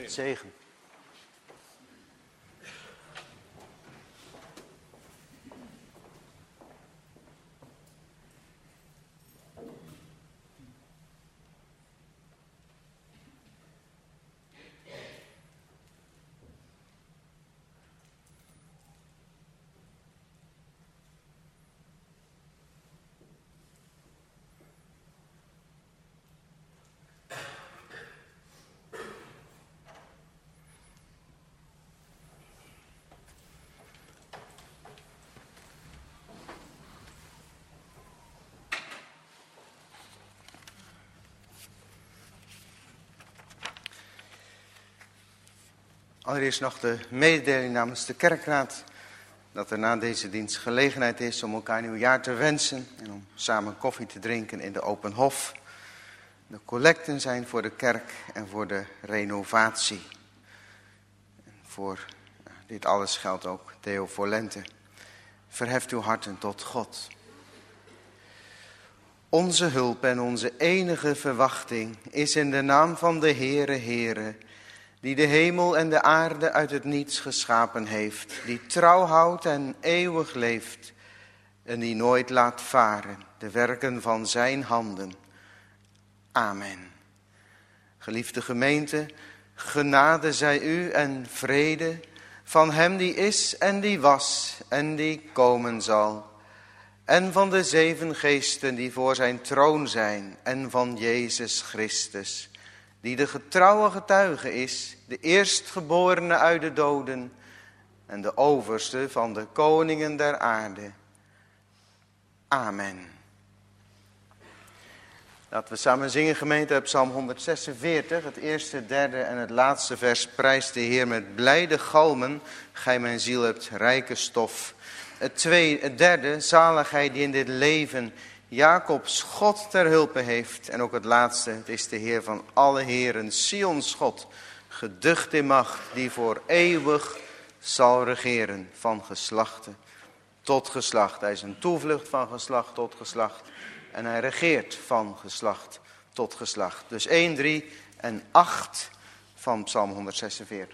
Zegen. Allereerst nog de mededeling namens de kerkraad dat er na deze dienst gelegenheid is om elkaar nieuwjaar te wensen en om samen koffie te drinken in de open hof. De collecten zijn voor de kerk en voor de renovatie. En voor dit alles geldt ook Theo voor Lente. Verheft uw harten tot God. Onze hulp en onze enige verwachting is in de naam van de Heere, die de hemel en de aarde uit het niets geschapen heeft, die trouw houdt en eeuwig leeft en die nooit laat varen de werken van zijn handen. Amen. Geliefde gemeente, genade zij u en vrede van hem die is en die was en die komen zal. En van de 7 geesten die voor zijn troon zijn en van Jezus Christus, die de getrouwe getuige is, de eerstgeborene uit de doden en de overste van de koningen der aarde. Amen. Laten we samen zingen, gemeente, uit Psalm 146, het eerste, derde en het laatste vers. Prijst de Heer met blijde galmen, gij mijn ziel hebt rijke stof. Het derde, zaligheid die in dit leven Jacobs God ter hulpe heeft. En ook het laatste, het is de Heer van alle heren, Sions God, geducht in macht, die voor eeuwig zal regeren, van geslachten tot geslacht. Hij is een toevlucht van geslacht tot geslacht en hij regeert van geslacht tot geslacht. Dus 1, 3 en 8 van Psalm 146.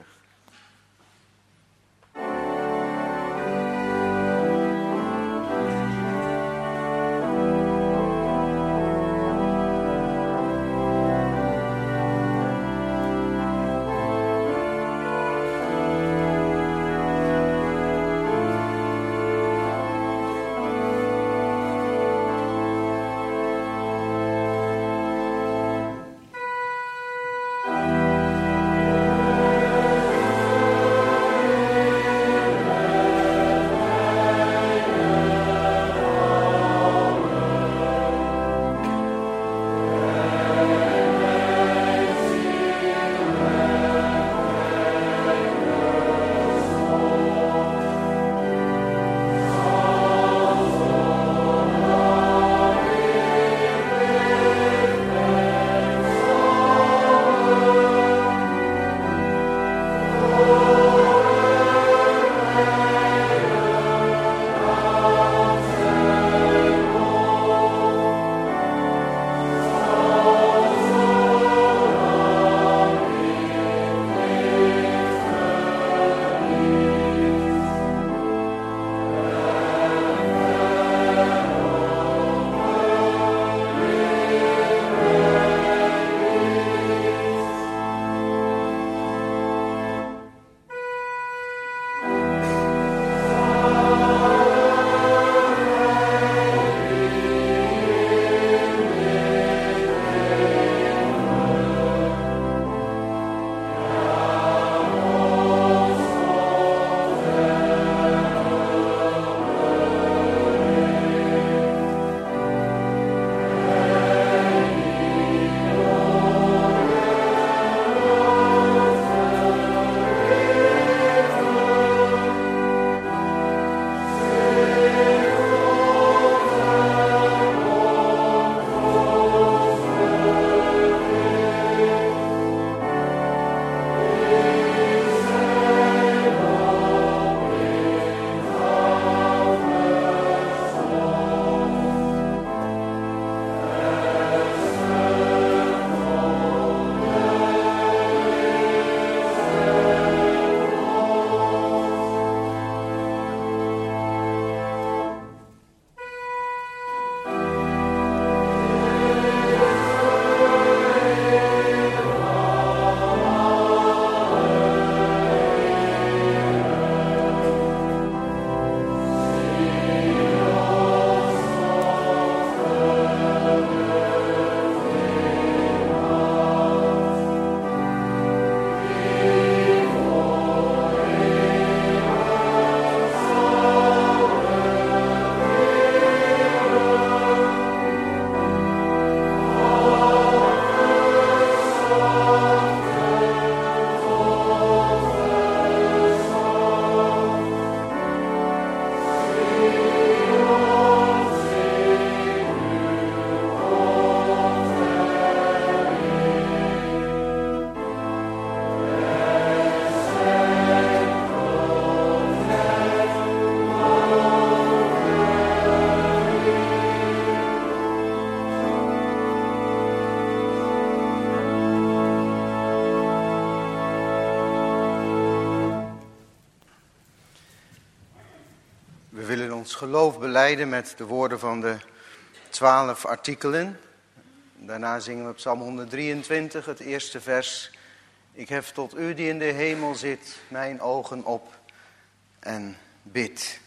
geloof belijden met de woorden van de 12 artikelen. Daarna zingen we Psalm 123, het eerste vers. Ik hef tot u die in de hemel zit, mijn ogen op en bid.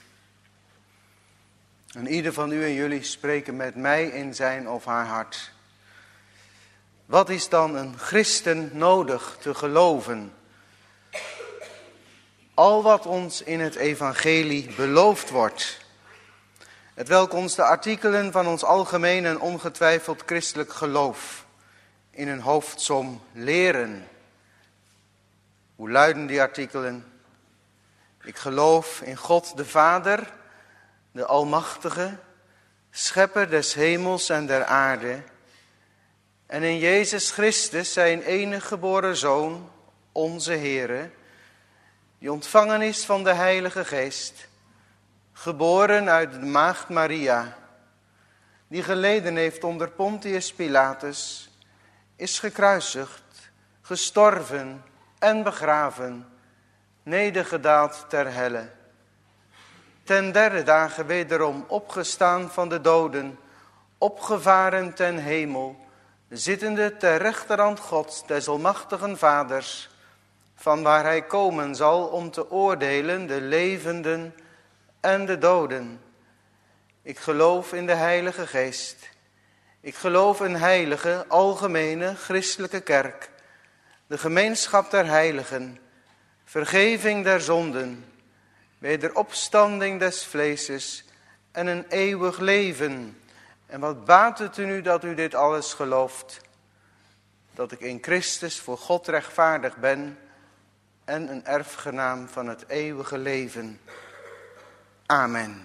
En ieder van u en jullie spreken met mij in zijn of haar hart. Wat is dan een christen nodig te geloven? Al wat ons in het evangelie beloofd wordt. Hetwelk ons de artikelen van ons algemeen en ongetwijfeld christelijk geloof in een hoofdsom leren. Hoe luiden die artikelen? Ik geloof in God de Vader, de Almachtige, schepper des hemels en der aarde. En in Jezus Christus, zijn enige geboren Zoon, onze Heere, die ontvangen is van de Heilige Geest, geboren uit de maagd Maria, die geleden heeft onder Pontius Pilatus, is gekruisigd, gestorven en begraven, nedergedaald ter helle. Ten derde dagen wederom opgestaan van de doden, opgevaren ten hemel, zittende ter rechterhand Gods, des almachtigen Vaders, van waar hij komen zal om te oordelen de levenden en de doden. Ik geloof in de Heilige Geest. Ik geloof in heilige, algemene, christelijke kerk, de gemeenschap der heiligen, vergeving der zonden, wederopstanding des vleeses en een eeuwig leven. En wat baat het u nu dat u dit alles gelooft? Dat ik in Christus voor God rechtvaardig ben en een erfgenaam van het eeuwige leven. Amen.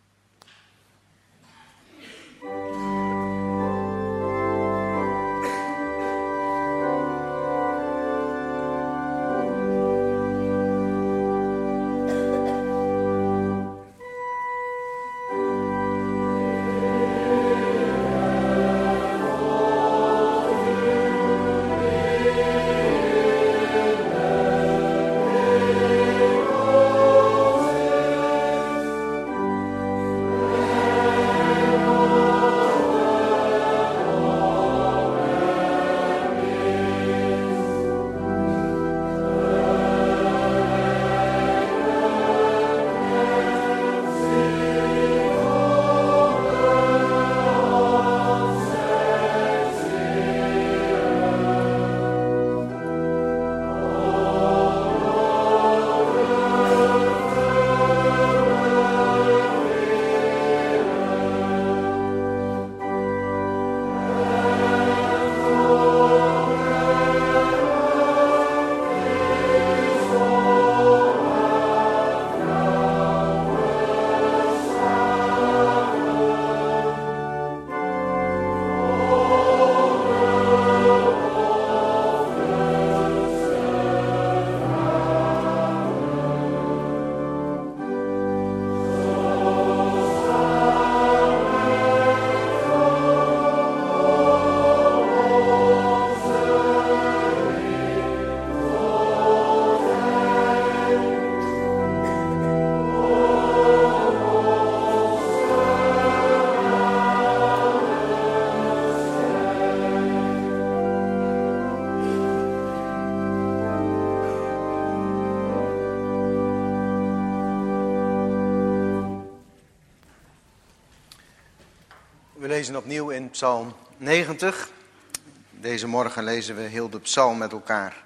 We lezen opnieuw in Psalm 90. Deze morgen lezen we heel de psalm met elkaar.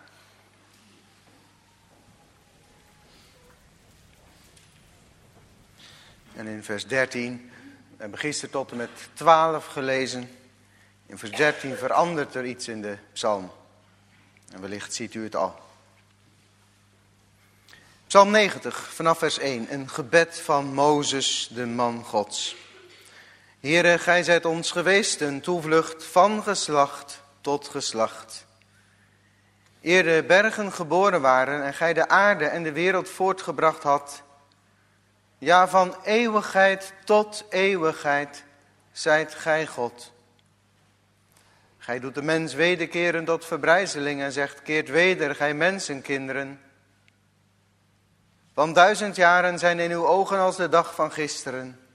En in vers 13, we hebben gisteren tot en met 12 gelezen. In vers 13 verandert er iets in de psalm. En wellicht ziet u het al. Psalm 90, vanaf vers 1. Een gebed van Mozes, de man Gods. Heere, gij zijt ons geweest een toevlucht van geslacht tot geslacht. Eer de bergen geboren waren en gij de aarde en de wereld voortgebracht had. Ja, van eeuwigheid tot eeuwigheid zijt gij God. Gij doet de mens wederkeren tot verbrijzeling en zegt, keert weder, gij mensenkinderen. Want 1000 jaren zijn in uw ogen als de dag van gisteren.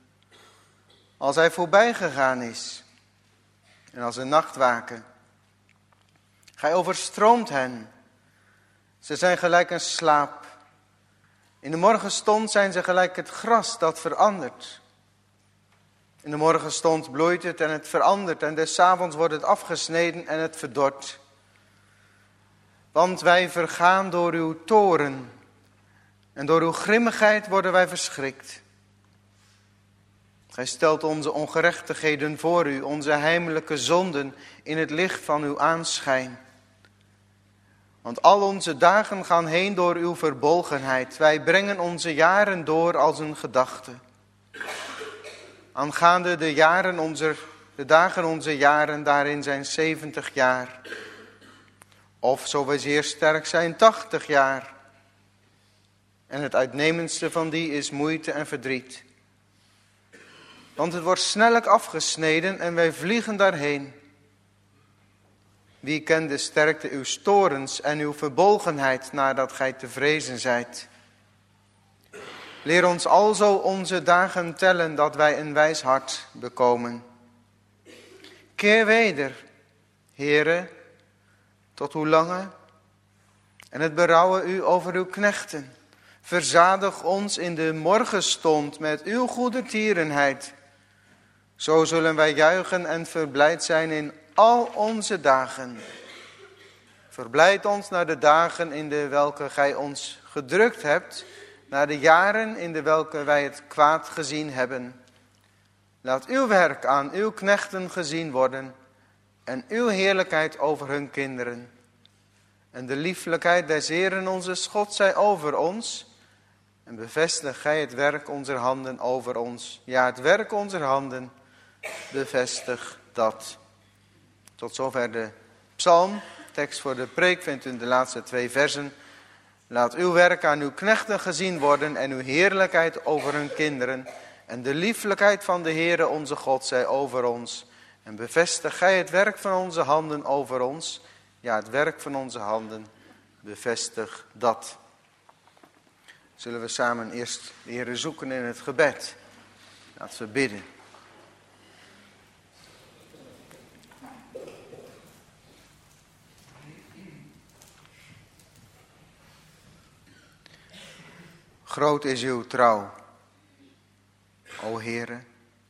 als hij voorbij gegaan is en als een nachtwaken. Gij overstroomt hen. Ze zijn gelijk een slaap. In de morgenstond zijn ze gelijk het gras dat verandert. In de morgenstond bloeit het en het verandert en des avonds wordt het afgesneden en het verdort. Want wij vergaan door uw toorn en door uw grimmigheid worden wij verschrikt. Gij stelt onze ongerechtigheden voor u, onze heimelijke zonden in het licht van uw aanschijn. Want al onze dagen gaan heen door uw verbolgenheid. Wij brengen onze jaren door als een gedachte. Aangaande de dagen onze jaren, daarin zijn 70 jaar. Of, zo wij zeer sterk zijn, 80 jaar. En het uitnemendste van die is moeite en verdriet. Want het wordt snellijk afgesneden en wij vliegen daarheen. Wie kent de sterkte uw torens en uw verbolgenheid nadat gij te vrezen zijt? Leer ons alzo onze dagen tellen dat wij een wijs hart bekomen. Keer weder, Heere, tot hoe lange? En het berouwen u over uw knechten. Verzadig ons in de morgenstond met uw goedertierenheid. Zo zullen wij juichen en verblijd zijn in al onze dagen. Verblijd ons naar de dagen in de welke gij ons gedrukt hebt, naar de jaren in de welke wij het kwaad gezien hebben. Laat uw werk aan uw knechten gezien worden en uw heerlijkheid over hun kinderen. En de lieflijkheid des Heeren onze God zij over ons. En bevestig gij het werk onze handen over ons. Ja, het werk onze handen, bevestig dat. Tot zover de psalm. Tekst voor de preek vindt u in de laatste 2 versen. Laat uw werk aan uw knechten gezien worden en uw heerlijkheid over hun kinderen. En de lieflijkheid van de Heere onze God zij over ons. En bevestig gij het werk van onze handen over ons. Ja, het werk van onze handen, bevestig dat. Zullen we samen eerst de Heere zoeken in het gebed. Laten we bidden. Groot is uw trouw, o Heere.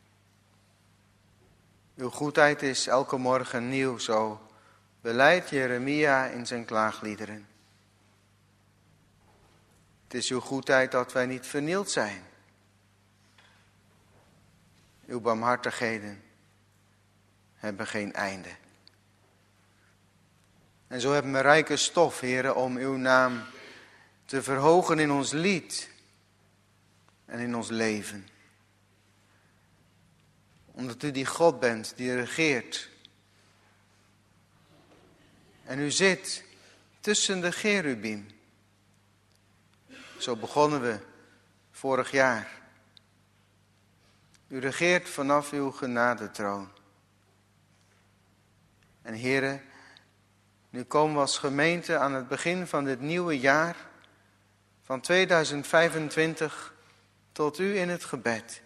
Uw goedheid is elke morgen nieuw, zo belijdt Jeremia in zijn klaagliederen. Het is uw goedheid dat wij niet vernield zijn. Uw barmhartigheden hebben geen einde. En zo hebben we rijke stof, Heere, om uw naam te verhogen in ons lied en in ons leven. Omdat u die God bent die regeert. En u zit tussen de cherubim. Zo begonnen we vorig jaar. U regeert vanaf uw genadetroon. En Heere, nu komen we als gemeente aan het begin van dit nieuwe jaar van 2025 tot u in het gebed.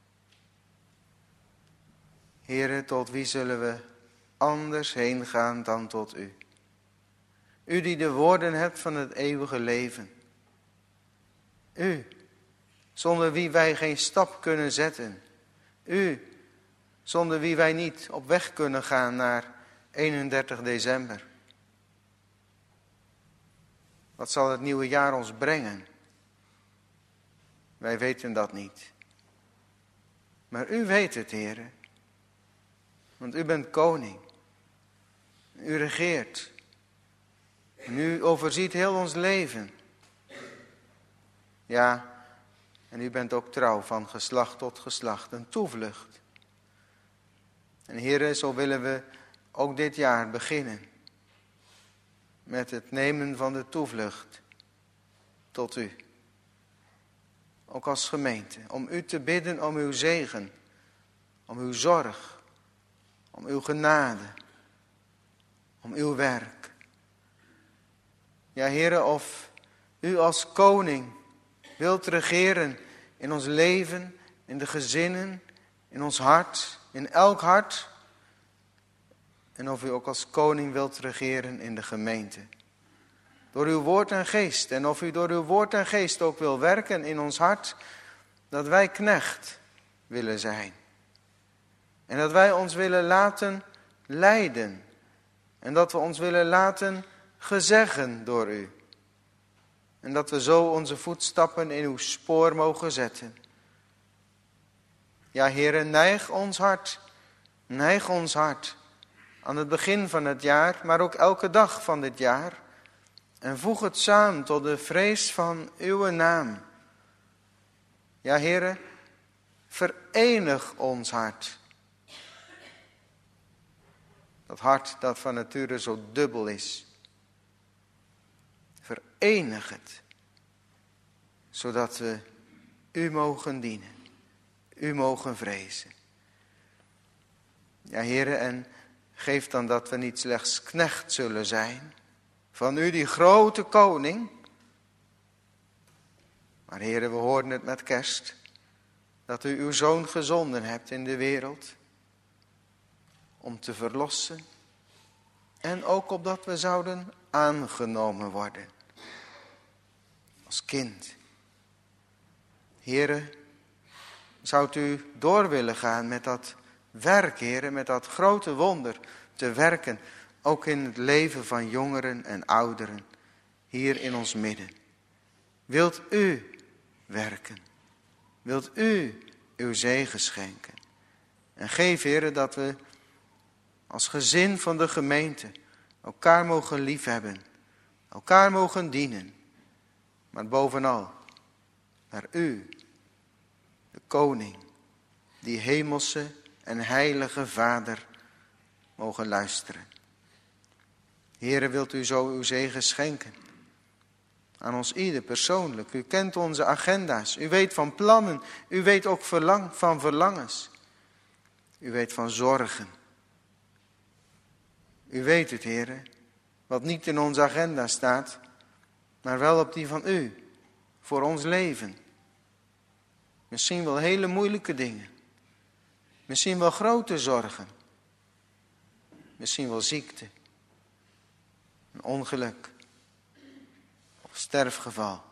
Heere, tot wie zullen we anders heen gaan dan tot u? U die de woorden hebt van het eeuwige leven. U, zonder wie wij geen stap kunnen zetten. U, zonder wie wij niet op weg kunnen gaan naar 31 december. Wat zal het nieuwe jaar ons brengen? Wij weten dat niet. Maar u weet het, Heere. Want u bent koning. U regeert. En u overziet heel ons leven. Ja, en u bent ook trouw van geslacht tot geslacht. Een toevlucht. En Heere, zo willen we ook dit jaar beginnen. Met het nemen van de toevlucht tot u. Ook als gemeente. Om u te bidden om uw zegen. Om uw zorg. Om uw genade. Om uw werk. Ja, Heere, of u als koning wilt regeren in ons leven, in de gezinnen, In ons hart, in elk hart. En of u ook als koning wilt regeren in de gemeente. Door uw woord en geest. En of u door uw woord en geest ook wil werken in ons hart. Dat wij knecht willen zijn. En dat wij ons willen laten leiden. En dat we ons willen laten gezeggen door u. En dat we zo onze voetstappen in uw spoor mogen zetten. Ja, Heere, neig ons hart. Neig ons hart. Aan het begin van het jaar, maar ook elke dag van dit jaar. En voeg het samen tot de vrees van uw naam. Ja, Heere, verenig ons hart. Dat hart dat van nature zo dubbel is. Verenig het. Zodat we u mogen dienen. U mogen vrezen. Ja, Heere, en geef dan dat we niet slechts knecht zullen zijn. Van u die grote koning. Maar Heere, we hoorden het met kerst. Dat u uw zoon gezonden hebt in de wereld. Om te verlossen. En ook opdat we zouden aangenomen worden. Als kind. Heere, zou u door willen gaan met dat werk, Heere, met dat grote wonder te werken. Ook in het leven van jongeren en ouderen. Hier in ons midden. Wilt u werken. Wilt u uw zegen schenken. En geef, Heere, dat we als gezin van de gemeente elkaar mogen liefhebben. Elkaar mogen dienen. Maar bovenal naar u, de koning, die hemelse en heilige Vader, mogen luisteren. Heere, wilt u zo uw zegen schenken? Aan ons ieder persoonlijk. U kent onze agenda's. U weet van plannen. U weet ook van verlangens. U weet van zorgen. U weet het, Heere, wat niet in onze agenda staat, maar wel op die van u, voor ons leven. Misschien wel hele moeilijke dingen. Misschien wel grote zorgen. Misschien wel ziekte. Een ongeluk. Of sterfgeval.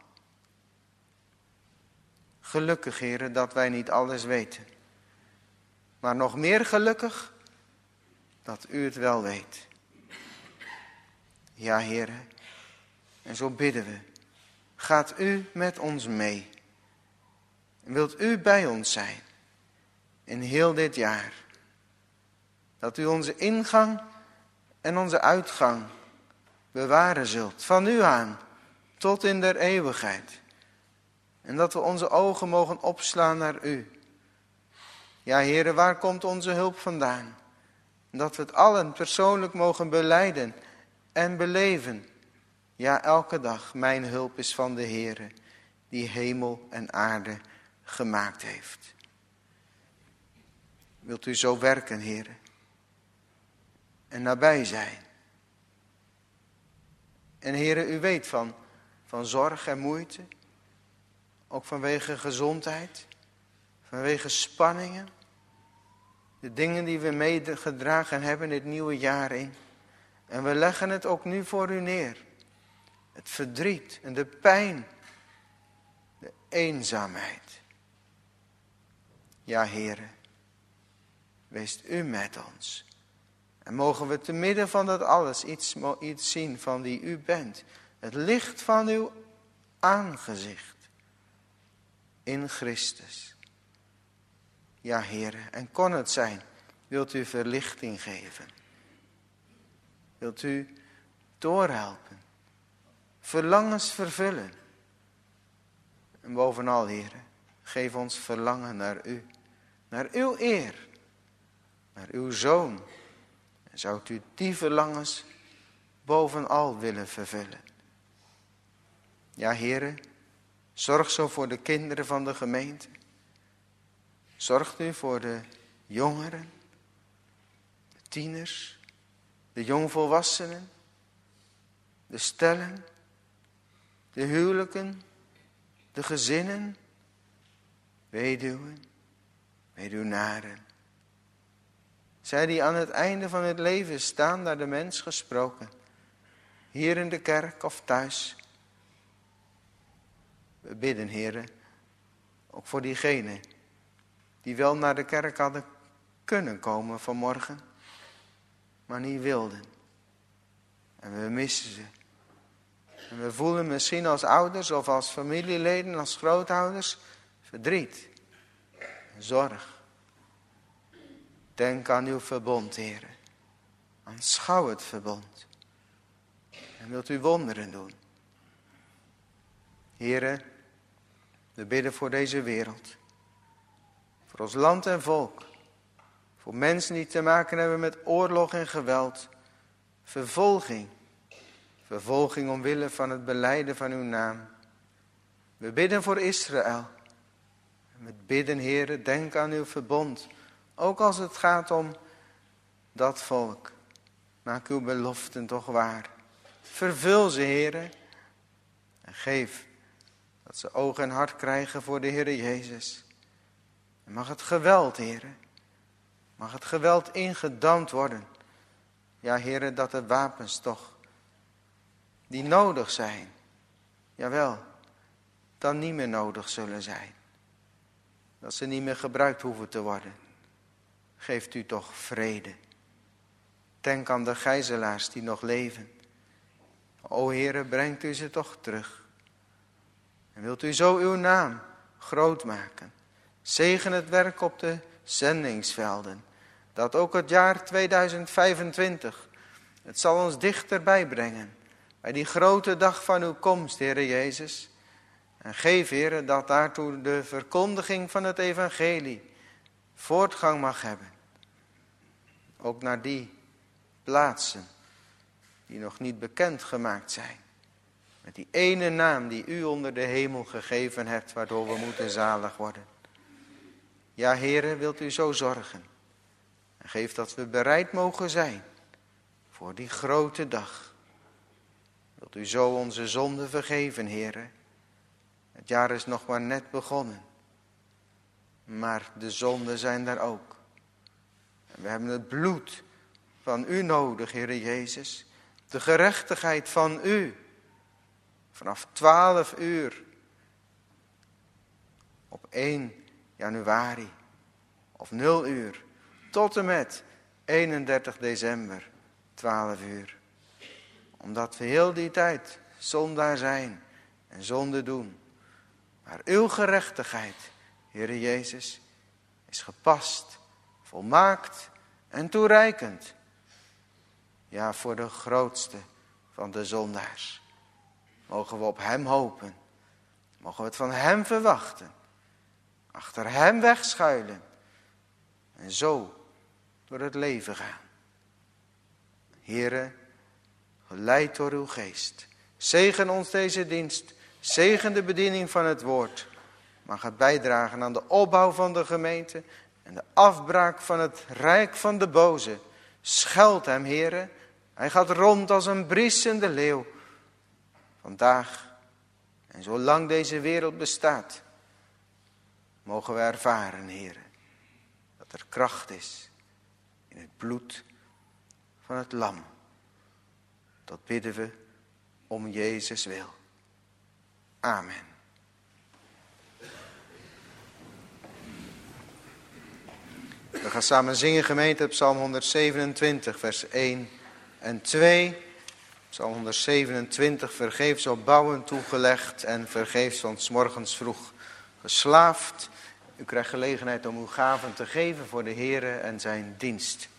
Gelukkig, Heere, dat wij niet alles weten. Maar nog meer gelukkig dat u het wel weet. Ja, Heere, en zo bidden we. Gaat u met ons mee. En wilt u bij ons zijn. In heel dit jaar. Dat u onze ingang en onze uitgang bewaren zult. Van u aan tot in der eeuwigheid. En dat we onze ogen mogen opslaan naar u. Ja, Heere, waar komt onze hulp vandaan? En dat we het allen persoonlijk mogen belijden en beleven. Ja, elke dag, mijn hulp is van de Heere, die hemel en aarde gemaakt heeft. Wilt u zo werken, Heere? En nabij zijn. En Heere, u weet van zorg en moeite. Ook vanwege gezondheid. Vanwege spanningen. De dingen die we meegedragen hebben dit nieuwe jaar in. En we leggen het ook nu voor u neer. Het verdriet en de pijn. De eenzaamheid. Ja, Heere. Wees u met ons. En mogen we te midden van dat alles iets zien van wie u bent. Het licht van uw aangezicht. In Christus. Ja, Heere, en kon het zijn, wilt u verlichting geven. Wilt u doorhelpen. Verlangens vervullen. En bovenal, Heere, geef ons verlangen naar u. Naar uw eer. Naar uw Zoon. En zou u die verlangens bovenal willen vervullen. Ja, Heere, zorg zo voor de kinderen van de gemeente. Zorgt u voor de jongeren, de tieners, de jongvolwassenen, de stellen, de huwelijken, de gezinnen, weduwen, met uw naren. Zij die aan het einde van het leven staan, naar de mens gesproken. Hier in de kerk of thuis. We bidden, Heere, ook voor diegenen die wel naar de kerk hadden kunnen komen vanmorgen, maar niet wilden. En we missen ze. En we voelen misschien als ouders of als familieleden, als grootouders, verdriet en zorg. Denk aan uw verbond, Heere. Aanschouw het verbond. En wilt u wonderen doen. Heere, we bidden voor deze wereld. Voor ons land en volk. Voor mensen die te maken hebben met oorlog en geweld. Vervolging. Vervolging omwille van het belijden van uw naam. We bidden voor Israël. En we bidden, Heere, denk aan uw verbond. Ook als het gaat om dat volk. Maak uw beloften toch waar. Vervul ze, Heere. En geef dat ze oog en hart krijgen voor de Heere Jezus. En mag het geweld, Heere. Mag het geweld ingedamd worden. Ja, Heere, dat de wapens toch, die nodig zijn, jawel, dan niet meer nodig zullen zijn. Dat ze niet meer gebruikt hoeven te worden. Geeft u toch vrede. Denk aan de gijzelaars die nog leven. O Heere, brengt u ze toch terug. En wilt u zo uw naam groot maken. Zegen het werk op de zendingsvelden. Dat ook het jaar 2025, het zal ons dichterbij brengen. Bij die grote dag van uw komst, Heere Jezus. En geef, Heere, dat daartoe de verkondiging van het evangelie voortgang mag hebben. Ook naar die plaatsen die nog niet bekend gemaakt zijn. Met die ene naam die u onder de hemel gegeven hebt, waardoor we moeten zalig worden. Ja, Heere, wilt u zo zorgen. En geef dat we bereid mogen zijn voor die grote dag. Wilt u zo onze zonden vergeven, Heere. Het jaar is nog maar net begonnen. Maar de zonden zijn daar ook. En we hebben het bloed van u nodig, Heere Jezus. De gerechtigheid van u. Vanaf 12 uur. Op 1 januari. Of 0 uur. Tot en met 31 december. 12 uur. Omdat we heel die tijd zondaar zijn. En zonde doen. Maar uw gerechtigheid, Heere Jezus, is gepast, volmaakt en toereikend. Ja, voor de grootste van de zondaars. Mogen we op hem hopen. Mogen we het van hem verwachten. Achter hem wegschuilen. En zo door het leven gaan. Heere, geleid door uw geest. Zegen ons deze dienst. Zegen de bediening van het woord. Mag het bijdragen aan de opbouw van de gemeente. En de afbraak van het rijk van de boze. Scheld hem, Heere. Hij gaat rond als een briesende leeuw. Vandaag en zolang deze wereld bestaat. Mogen we ervaren, Heere. Dat er kracht is. In het bloed van het lam. Dat bidden we om Jezus wil. Amen. We gaan samen zingen, gemeente, Psalm 127, vers 1 en 2. Psalm 127, vergeefs op bouwen toegelegd en vergeefs van 's morgens vroeg geslaafd. U krijgt gelegenheid om uw gaven te geven voor de Heere en zijn dienst.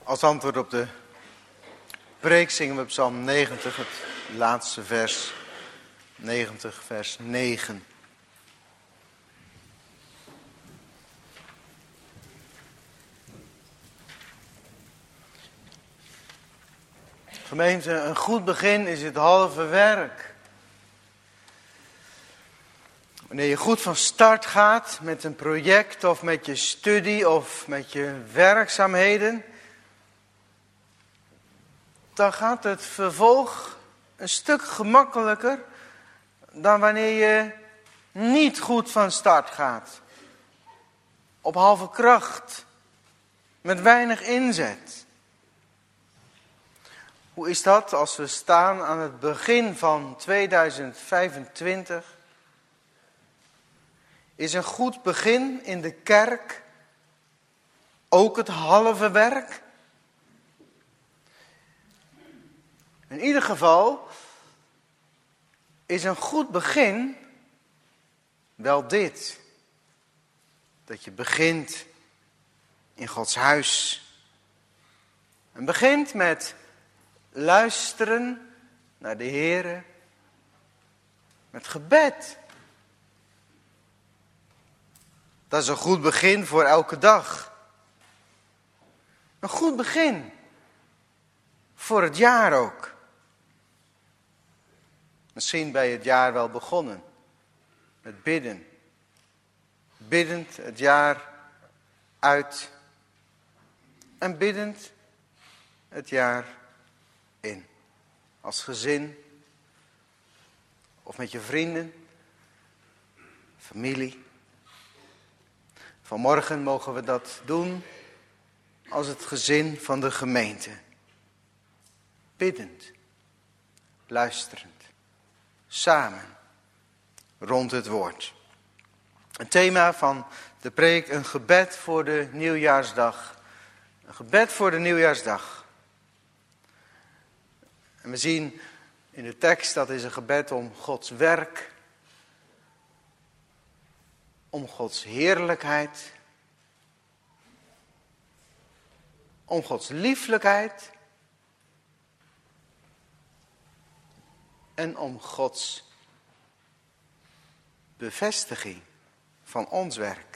Als antwoord op de preek zingen we Psalm 90, het laatste vers. 90, vers 9. Gemeente, een goed begin is het halve werk. Wanneer je goed van start gaat met een project of met je studie of met je werkzaamheden, dan gaat het vervolg een stuk gemakkelijker dan wanneer je niet goed van start gaat. Op halve kracht, met weinig inzet. Hoe is dat als we staan aan het begin van 2025? Is een goed begin in de kerk ook het halve werk? In ieder geval is een goed begin wel dit. Dat je begint in Gods huis. En begint met luisteren naar de Heere. Met gebed. Dat is een goed begin voor elke dag. Een goed begin voor het jaar ook. Misschien ben je het jaar wel begonnen met bidden. Biddend het jaar uit en biddend het jaar in. Als gezin of met je vrienden, familie. Vanmorgen mogen we dat doen als het gezin van de gemeente. Biddend, luisterend, samen rond het woord. Het thema van de preek, een gebed voor de nieuwjaarsdag. Een gebed voor de nieuwjaarsdag. En we zien in de tekst, dat is een gebed om Gods werk, om Gods heerlijkheid, om Gods lieflijkheid en om Gods bevestiging van ons werk.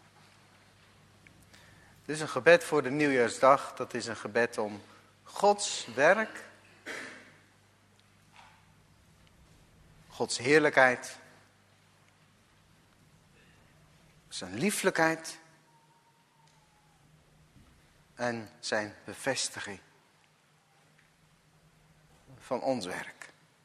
Dus een gebed voor de nieuwjaarsdag, dat is een gebed om Gods werk, Gods heerlijkheid, zijn lieflijkheid en zijn bevestiging van ons werk.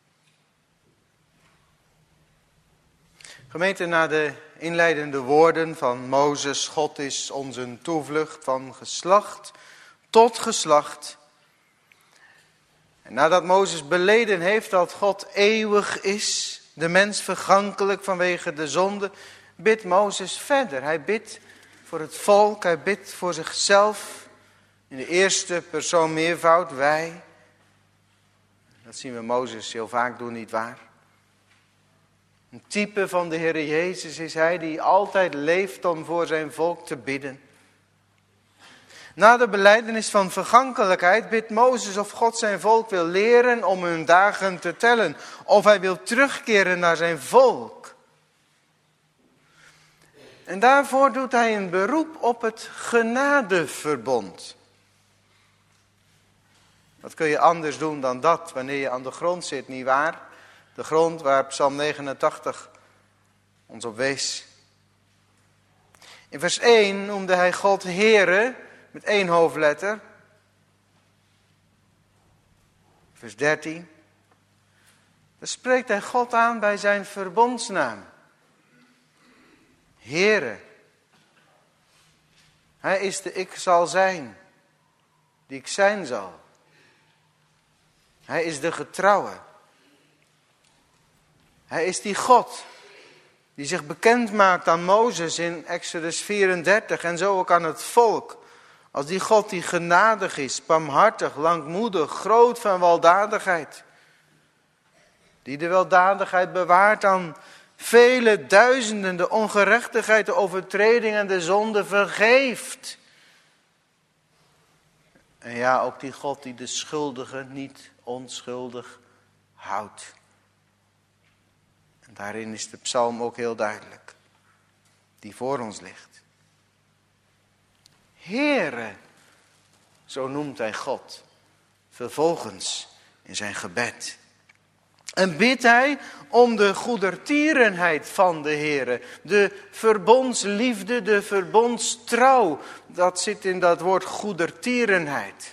Gemeente, na de inleidende woorden van Mozes, God is onze toevlucht van geslacht tot geslacht. En nadat Mozes beleden heeft dat God eeuwig is, de mens vergankelijk vanwege de zonde, bidt Mozes verder. Hij bidt voor het volk, hij bidt voor zichzelf. In de eerste persoon meervoud, wij. Dat zien we Mozes heel vaak doen, nietwaar? Een type van de Heer Jezus is hij die altijd leeft om voor zijn volk te bidden. Na de belijdenis van vergankelijkheid bidt Mozes of God zijn volk wil leren om hun dagen te tellen. Of hij wil terugkeren naar zijn volk. En daarvoor doet hij een beroep op het genadeverbond. Wat kun je anders doen dan dat wanneer je aan de grond zit, nietwaar? De grond waar Psalm 89 ons op wees. In vers 1 noemde hij God Heere met 1 hoofdletter. Vers 13. Dan spreekt hij God aan bij zijn verbondsnaam. Heere. Hij is de ik zal zijn, die ik zijn zal. Hij is de getrouwe. Hij is die God die zich bekend maakt aan Mozes in Exodus 34 en zo ook aan het volk. Als die God die genadig is, barmhartig, langmoedig, groot van weldadigheid. Die de weldadigheid bewaart aan vele duizenden, de ongerechtigheid, de overtreding en de zonde vergeeft. En ja, ook die God die de schuldige niet onschuldig houdt. En daarin is de psalm ook heel duidelijk. Die voor ons ligt. Heere, zo noemt hij God. Vervolgens in zijn gebed. En bidt hij om de goedertierenheid van de Heere. De verbondsliefde, de verbondstrouw. Dat zit in dat woord goedertierenheid.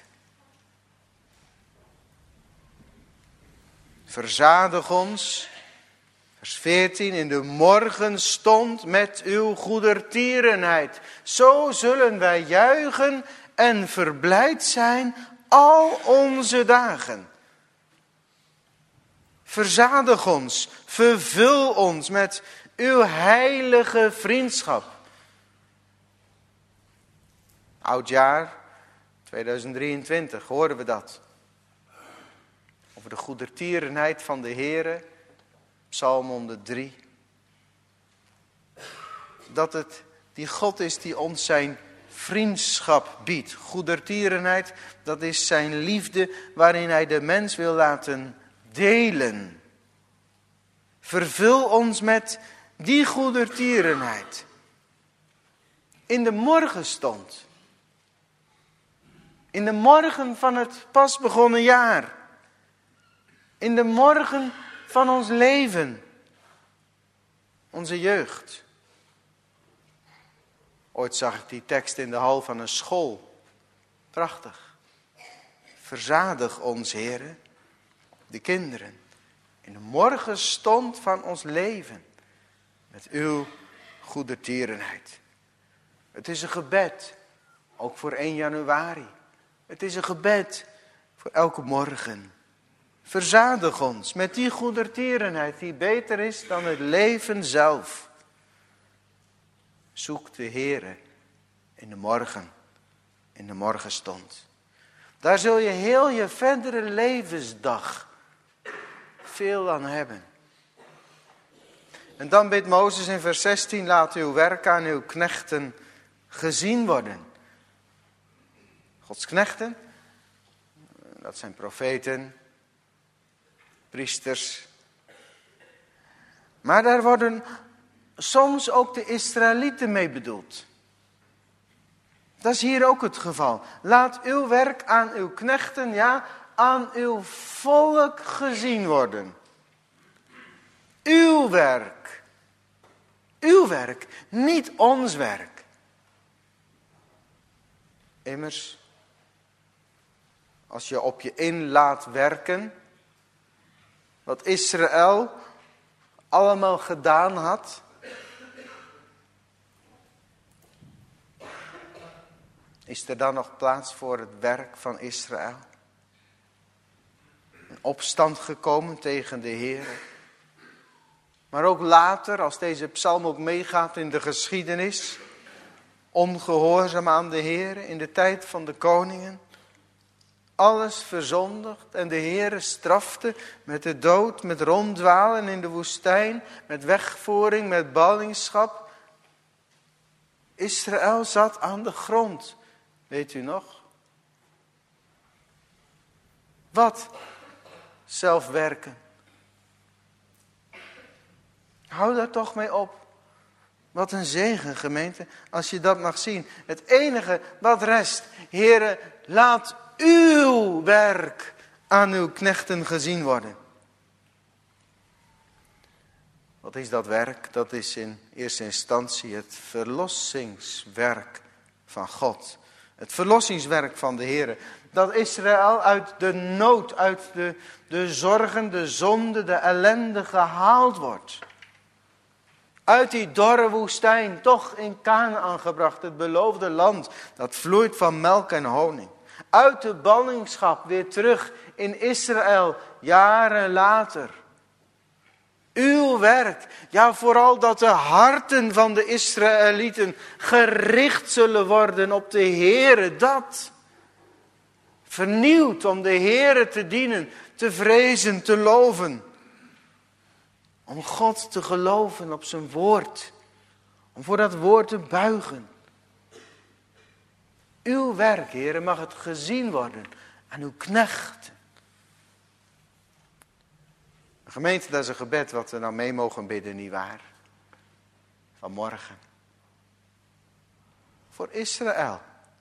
Verzadig ons, vers 14, in de morgenstond met uw goedertierenheid. Zo zullen wij juichen en verblijd zijn al onze dagen. Verzadig ons, vervul ons met uw heilige vriendschap. Oudjaar 2023, horen we dat. Over de goedertierenheid van de Heere, Psalm 103. Dat het die God is die ons zijn vriendschap biedt. Goedertierenheid, dat is zijn liefde waarin hij de mens wil laten delen. Vervul ons met die goedertierenheid. In de morgenstond. In de morgen van het pas begonnen jaar. In de morgen van ons leven. Onze jeugd. Ooit zag ik die tekst in de hal van een school. Prachtig. Verzadig ons, Heere, de kinderen, in de morgenstond van ons leven, met uw goedertierenheid. Het is een gebed, ook voor 1 januari. Het is een gebed voor elke morgen. Verzadig ons met die goedertierenheid die beter is dan het leven zelf. Zoek de Heere in de morgen, in de morgenstond. Daar zul je heel je verdere levensdag veel aan hebben. En dan bidt Mozes in vers 16, laat uw werk aan uw knechten gezien worden. Gods knechten, dat zijn profeten, priesters. Maar daar worden soms ook de Israëlieten mee bedoeld. Dat is hier ook het geval. Laat uw werk aan uw knechten, ja, aan uw volk gezien worden. Uw werk. Uw werk, niet ons werk. Immers, als je op je in laat werken, wat Israël allemaal gedaan had, is er dan nog plaats voor het werk van Israël? Een opstand gekomen tegen de Heer. Maar ook later, als deze psalm ook meegaat in de geschiedenis, ongehoorzaam aan de Heer in de tijd van de koningen. Alles verzondigd en de Heer strafte met de dood, met ronddwalen in de woestijn, met wegvoering, met ballingschap. Israël zat aan de grond. Weet u nog? Wat? Zelf werken. Hou daar toch mee op. Wat een zegen, gemeente, als je dat mag zien. Het enige wat rest, Heere, laat uw werk aan uw knechten gezien worden. Wat is dat werk? Dat is in eerste instantie het verlossingswerk van God. Het verlossingswerk van de Heer. Dat Israël uit de nood, uit de zorgen, de zonde, de ellende gehaald wordt. Uit die dorre woestijn toch in Kanaan gebracht. Het beloofde land dat vloeit van melk en honing. Uit de ballingschap weer terug in Israël jaren later. Uw werk, ja vooral dat de harten van de Israëlieten gericht zullen worden op de Heere, dat. Vernieuwd om de Heere te dienen, te vrezen, te loven. Om God te geloven op zijn woord. Om voor dat woord te buigen. Uw werk, Heere, mag het gezien worden aan uw knechten. De gemeente, dat is een gebed wat we nou mee mogen bidden, nietwaar? Vanmorgen. Voor Israël.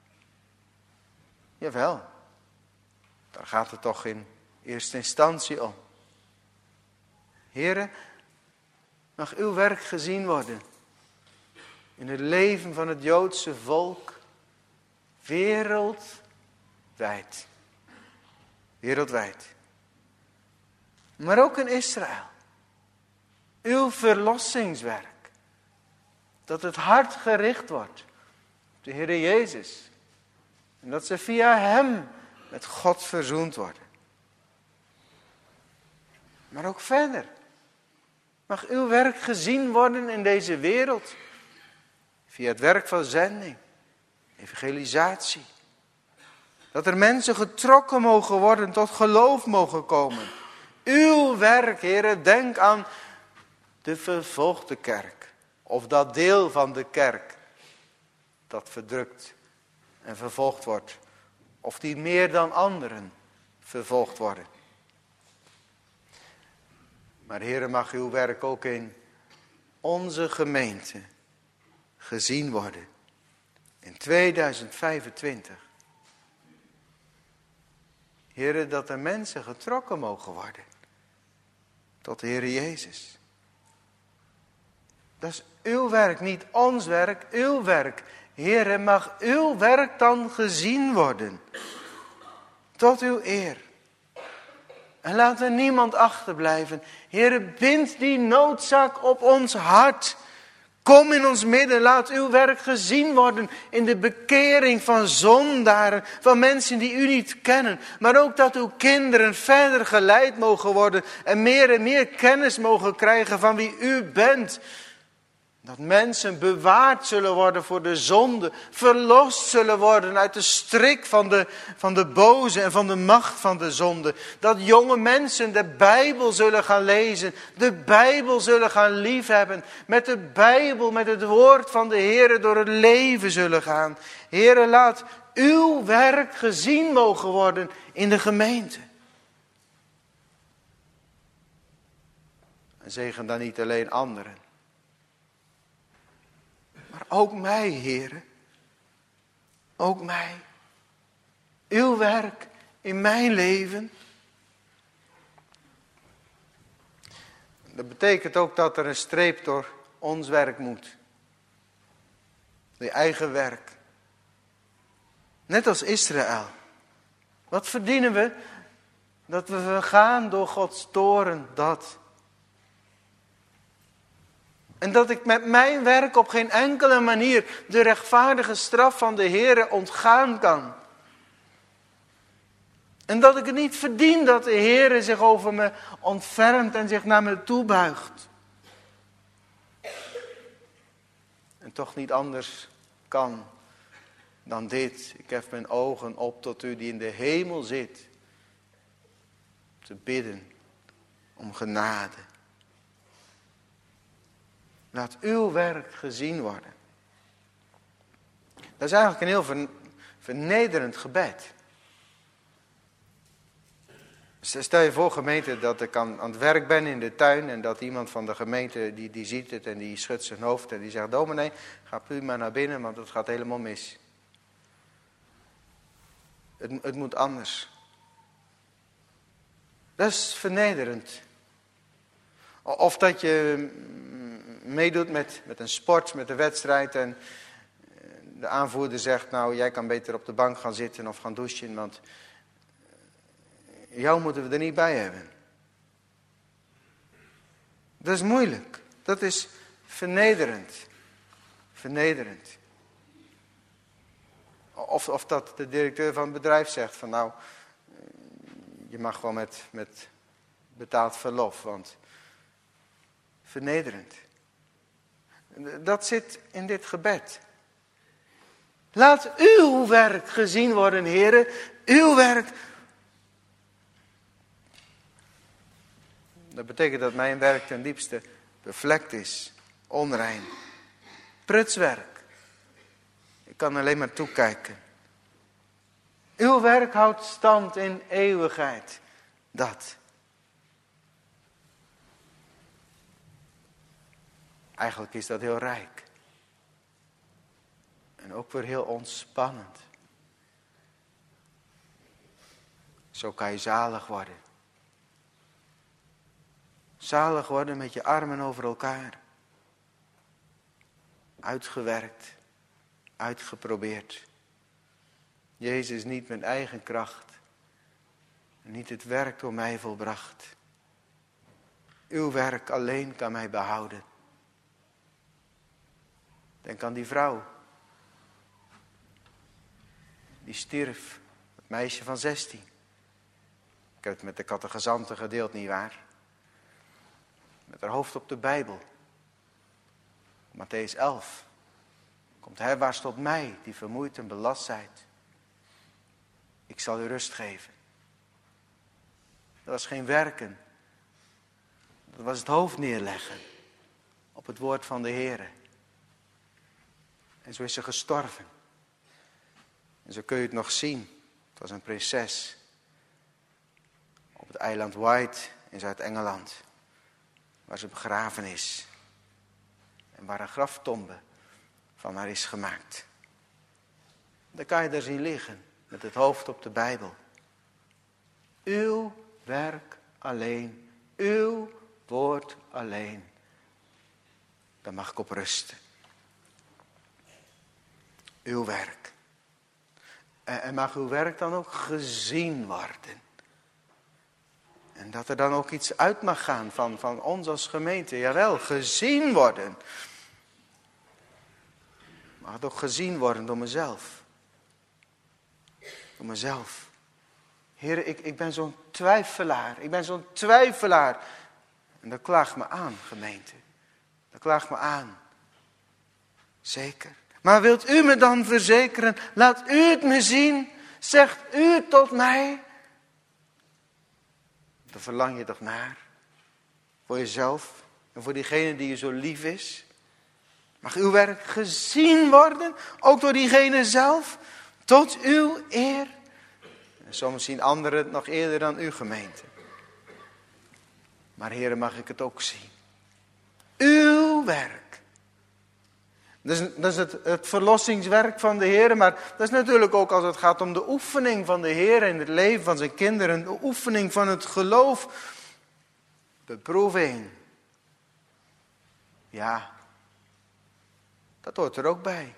Jawel. Daar gaat het toch in eerste instantie om. Heere, mag uw werk gezien worden in het leven van het Joodse volk wereldwijd. Wereldwijd. Maar ook in Israël. Uw verlossingswerk. Dat het hart gericht wordt op de Heer Jezus. En dat ze via hem met God verzoend worden. Maar ook verder. Mag uw werk gezien worden in deze wereld. Via het werk van zending. Evangelisatie. Dat er mensen getrokken mogen worden, tot geloof mogen komen. Uw werk, Heere, denk aan de vervolgde kerk. Of dat deel van de kerk dat verdrukt en vervolgd wordt. Of die meer dan anderen vervolgd worden. Maar Heere, mag uw werk ook in onze gemeente gezien worden. In 2025. Heere, dat er mensen getrokken mogen worden. Tot de Heer Jezus. Dat is uw werk, niet ons werk, uw werk. Heere, mag uw werk dan gezien worden. Tot uw eer. En laat er niemand achterblijven. Heere, bind die noodzaak op ons hart. Kom in ons midden, laat uw werk gezien worden in de bekering van zondaren, van mensen die u niet kennen. Maar ook dat uw kinderen verder geleid mogen worden en meer kennis mogen krijgen van wie u bent. Dat mensen bewaard zullen worden voor de zonde, verlost zullen worden uit de strik van de boze en van de macht van de zonde. Dat jonge mensen de Bijbel zullen gaan lezen, de Bijbel zullen gaan liefhebben, met de Bijbel, met het woord van de Heer door het leven zullen gaan. Heere, laat uw werk gezien mogen worden in de gemeente. En zegen dan niet alleen anderen. Maar ook mij, Heere. Ook mij. Uw werk in mijn leven. Dat betekent ook dat er een streep door ons werk moet. Je eigen werk. Net als Israël. Wat verdienen we? Dat we vergaan door Gods toorn, dat. En dat ik met mijn werk op geen enkele manier de rechtvaardige straf van de Heere ontgaan kan. En dat ik het niet verdien dat de Heere zich over me ontfermt en zich naar me toebuigt. En toch niet anders kan dan dit. Ik hef mijn ogen op tot u die in de hemel zit. Te bidden om genade. Laat uw werk gezien worden. Dat is eigenlijk een heel vernederend gebed. Stel je voor, gemeente, dat ik aan het werk ben in de tuin en dat iemand van de gemeente die ziet het en die schudt zijn hoofd en die zegt: dominee, ga u maar naar binnen, want het gaat helemaal mis. Het moet anders. Dat is vernederend. Of dat je meedoet met een sport, met een wedstrijd en de aanvoerder zegt: nou, jij kan beter op de bank gaan zitten of gaan douchen, want jou moeten we er niet bij hebben. Dat is moeilijk. Dat is vernederend. Vernederend. Of dat de directeur van het bedrijf zegt van: nou, je mag gewoon met betaald verlof, want vernederend. Dat zit in dit gebed. Laat uw werk gezien worden, Heere. Uw werk. Dat betekent dat mijn werk ten diepste bevlekt is. Onrein. Prutswerk. Ik kan alleen maar toekijken. Uw werk houdt stand in eeuwigheid. Dat. Eigenlijk is dat heel rijk. En ook weer heel ontspannend. Zo kan je zalig worden. Zalig worden met je armen over elkaar. Uitgewerkt. Uitgeprobeerd. Jezus niet met eigen kracht. Niet het werk door mij volbracht. Uw werk alleen kan mij behouden. Denk aan die vrouw. Die stierf. Het meisje van 16. Ik heb het met de catechizanten gedeeld, nietwaar? Met haar hoofd op de Bijbel. Mattheüs 11. Komt herwaarts tot mij, die vermoeid en belast zijt. Ik zal u rust geven. Dat was geen werken. Dat was het hoofd neerleggen. Op het woord van de Heere. En zo is ze gestorven. En zo kun je het nog zien. Het was een prinses. Op het eiland White in Zuid-Engeland. Waar ze begraven is. En waar een graftombe van haar is gemaakt. Dan kan je daar zien liggen. Met het hoofd op de Bijbel. Uw werk alleen. Uw woord alleen. Daar mag ik op rusten. Uw werk. En mag uw werk dan ook gezien worden. En dat er dan ook iets uit mag gaan van ons als gemeente. Jawel, gezien worden. Mag het ook gezien worden door mezelf. Door mezelf. Heer, ik ben zo'n twijfelaar. Ik ben zo'n twijfelaar. En dat klaagt me aan, gemeente. Dat klaagt me aan. Zeker. Maar wilt u me dan verzekeren? Laat u het me zien. Zegt u het tot mij. Daar verlang je toch naar. Voor jezelf. En voor diegene die je zo lief is. Mag uw werk gezien worden. Ook door diegene zelf. Tot uw eer. En soms zien anderen het nog eerder dan uw gemeente. Maar Heere, mag ik het ook zien. Uw werk. Dat is het verlossingswerk van de Heer. Maar dat is natuurlijk ook als het gaat om de oefening van de Heer in het leven van zijn kinderen. De oefening van het geloof. Beproeving. Ja, dat hoort er ook bij.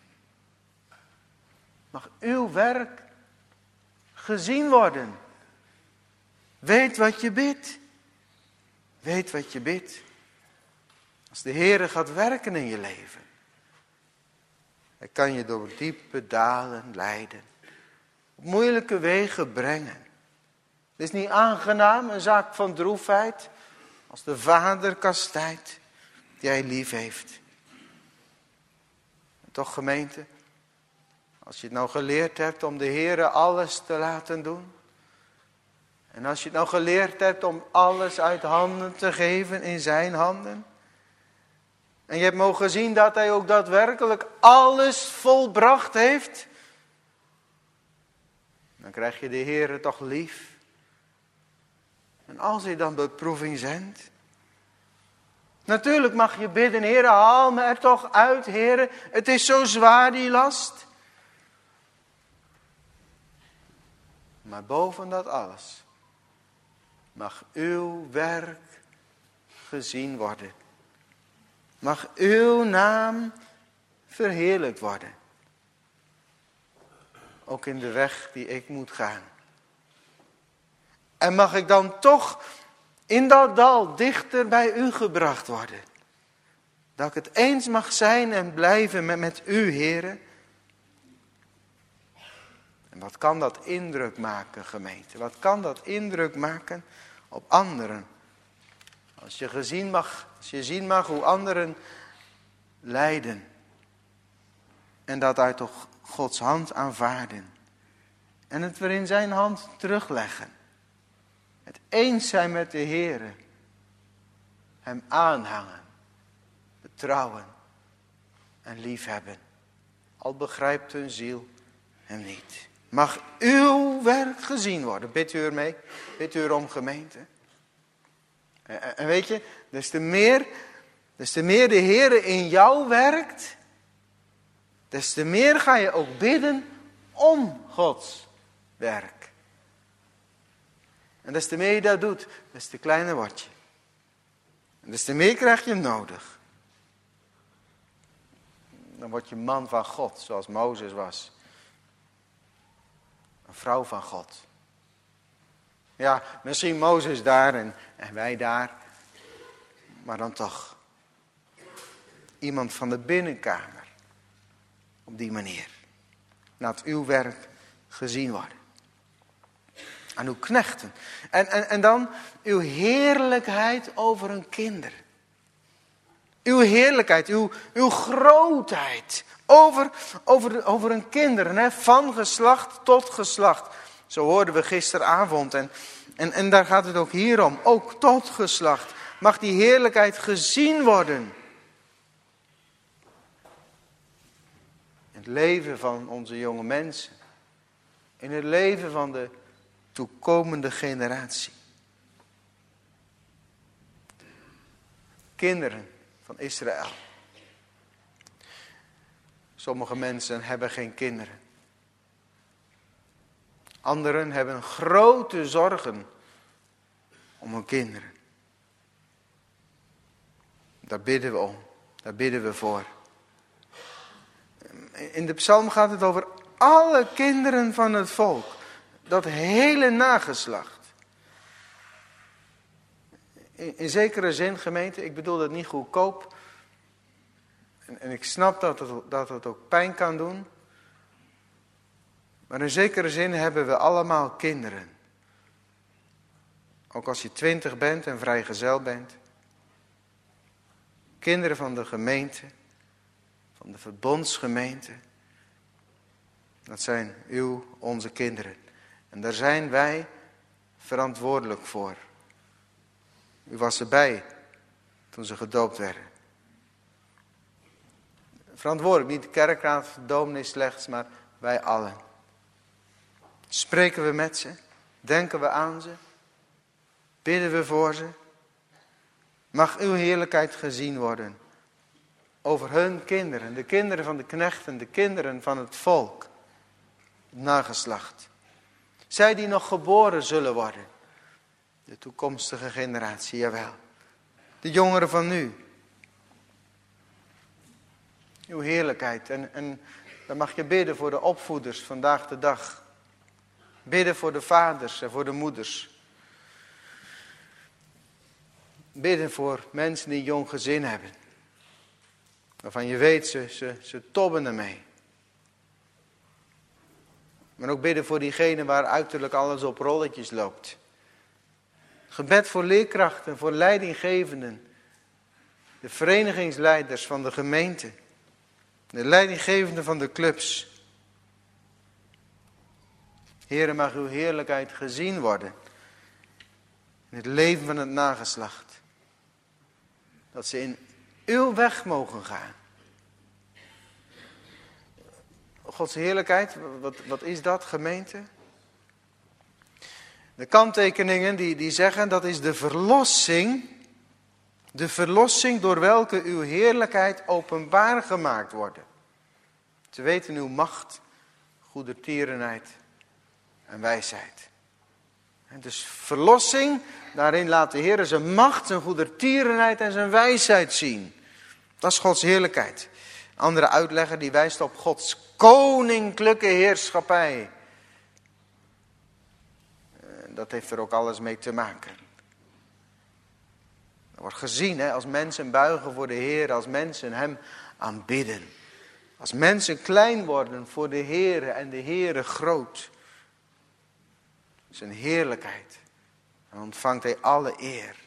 Mag uw werk gezien worden. Weet wat je bidt. Weet wat je bidt. Als de Heer gaat werken in je leven. Hij kan je door diepe dalen leiden. Op moeilijke wegen brengen. Het is niet aangenaam, een zaak van droefheid. Als de vader kastijdt, die hij lief heeft. En toch gemeente, als je het nou geleerd hebt om de Heere alles te laten doen. En als je het nou geleerd hebt om alles uit handen te geven in zijn handen. En je hebt mogen zien dat hij ook daadwerkelijk alles volbracht heeft. Dan krijg je de Heere toch lief. En als hij dan beproeving zendt. Natuurlijk mag je bidden, Heere, haal me er toch uit, Heere. Het is zo zwaar die last. Maar boven dat alles mag uw werk gezien worden. Mag uw naam verheerlijkt worden. Ook in de weg die ik moet gaan. En mag ik dan toch in dat dal dichter bij u gebracht worden. Dat ik het eens mag zijn en blijven met u, Heere. En wat kan dat indruk maken, gemeente? Wat kan dat indruk maken op anderen? Als je zien mag hoe anderen lijden. En dat uit Gods hand aanvaarden. En het weer in zijn hand terugleggen. Het eens zijn met de Heere. Hem aanhangen. Betrouwen. En liefhebben. Al begrijpt hun ziel hem niet. Mag uw werk gezien worden. Bidt u ermee? Bidt u erom, gemeente? En weet je, des te meer de Heer in jou werkt, des te meer ga je ook bidden om Gods werk. En des te meer je dat doet, des te kleiner word je. En des te meer krijg je hem nodig. Dan word je man van God, zoals Mozes was. Een vrouw van God. Ja, misschien Mozes daar en wij daar. Maar dan toch. Iemand van de binnenkamer. Op die manier. Laat uw werk gezien worden. Aan uw knechten. En dan uw heerlijkheid over hun kinderen. Uw heerlijkheid, uw grootheid over hun kinderen. Hè? Van geslacht tot geslacht. Zo hoorden we gisteravond. En daar gaat het ook hier om. Ook tot geslacht. Mag die heerlijkheid gezien worden. In het leven van onze jonge mensen. In het leven van de toekomende generatie. Kinderen van Israël. Sommige mensen hebben geen kinderen. Anderen hebben grote zorgen om hun kinderen. Daar bidden we om. Daar bidden we voor. In de psalm gaat het over alle kinderen van het volk. Dat hele nageslacht. In zekere zin, gemeente, ik bedoel dat niet goedkoop. En ik snap dat het ook pijn kan doen. Maar in zekere zin hebben we allemaal kinderen. Ook als je 20 bent en vrijgezel bent. Kinderen van de gemeente. Van de verbondsgemeente. Dat zijn onze kinderen. En daar zijn wij verantwoordelijk voor. U was erbij toen ze gedoopt werden. Verantwoordelijk, niet de kerkraad, de dominee slechts, maar wij allen. Spreken we met ze? Denken we aan ze? Bidden we voor ze? Mag uw heerlijkheid gezien worden over hun kinderen, de kinderen van de knechten, de kinderen van het volk, het nageslacht. Zij die nog geboren zullen worden. De toekomstige generatie, jawel. De jongeren van nu. Uw heerlijkheid. En dan mag je bidden voor de opvoeders vandaag de dag. Bidden voor de vaders en voor de moeders. Bidden voor mensen die een jong gezin hebben. Waarvan je weet, ze tobben ermee. Maar ook bidden voor diegene waar uiterlijk alles op rolletjes loopt. Gebed voor leerkrachten, voor leidinggevenden. De verenigingsleiders van de gemeente. De leidinggevenden van de clubs. Heere, mag uw heerlijkheid gezien worden. In het leven van het nageslacht. Dat ze in uw weg mogen gaan. Gods heerlijkheid, wat is dat, gemeente? De kanttekeningen die zeggen dat is de verlossing. De verlossing door welke uw heerlijkheid openbaar gemaakt wordt. Te weten uw macht, goedertierenheid en wijsheid. En dus verlossing, daarin laat de Heer zijn macht, zijn goedertierenheid en zijn wijsheid zien. Dat is Gods heerlijkheid. Andere uitlegger die wijst op Gods koninklijke heerschappij. Dat heeft er ook alles mee te maken. Dat wordt gezien als mensen buigen voor de Heer, als mensen hem aanbidden. Als mensen klein worden voor de Heer en de Heer groot. Zijn heerlijkheid. Dan ontvangt hij alle eer.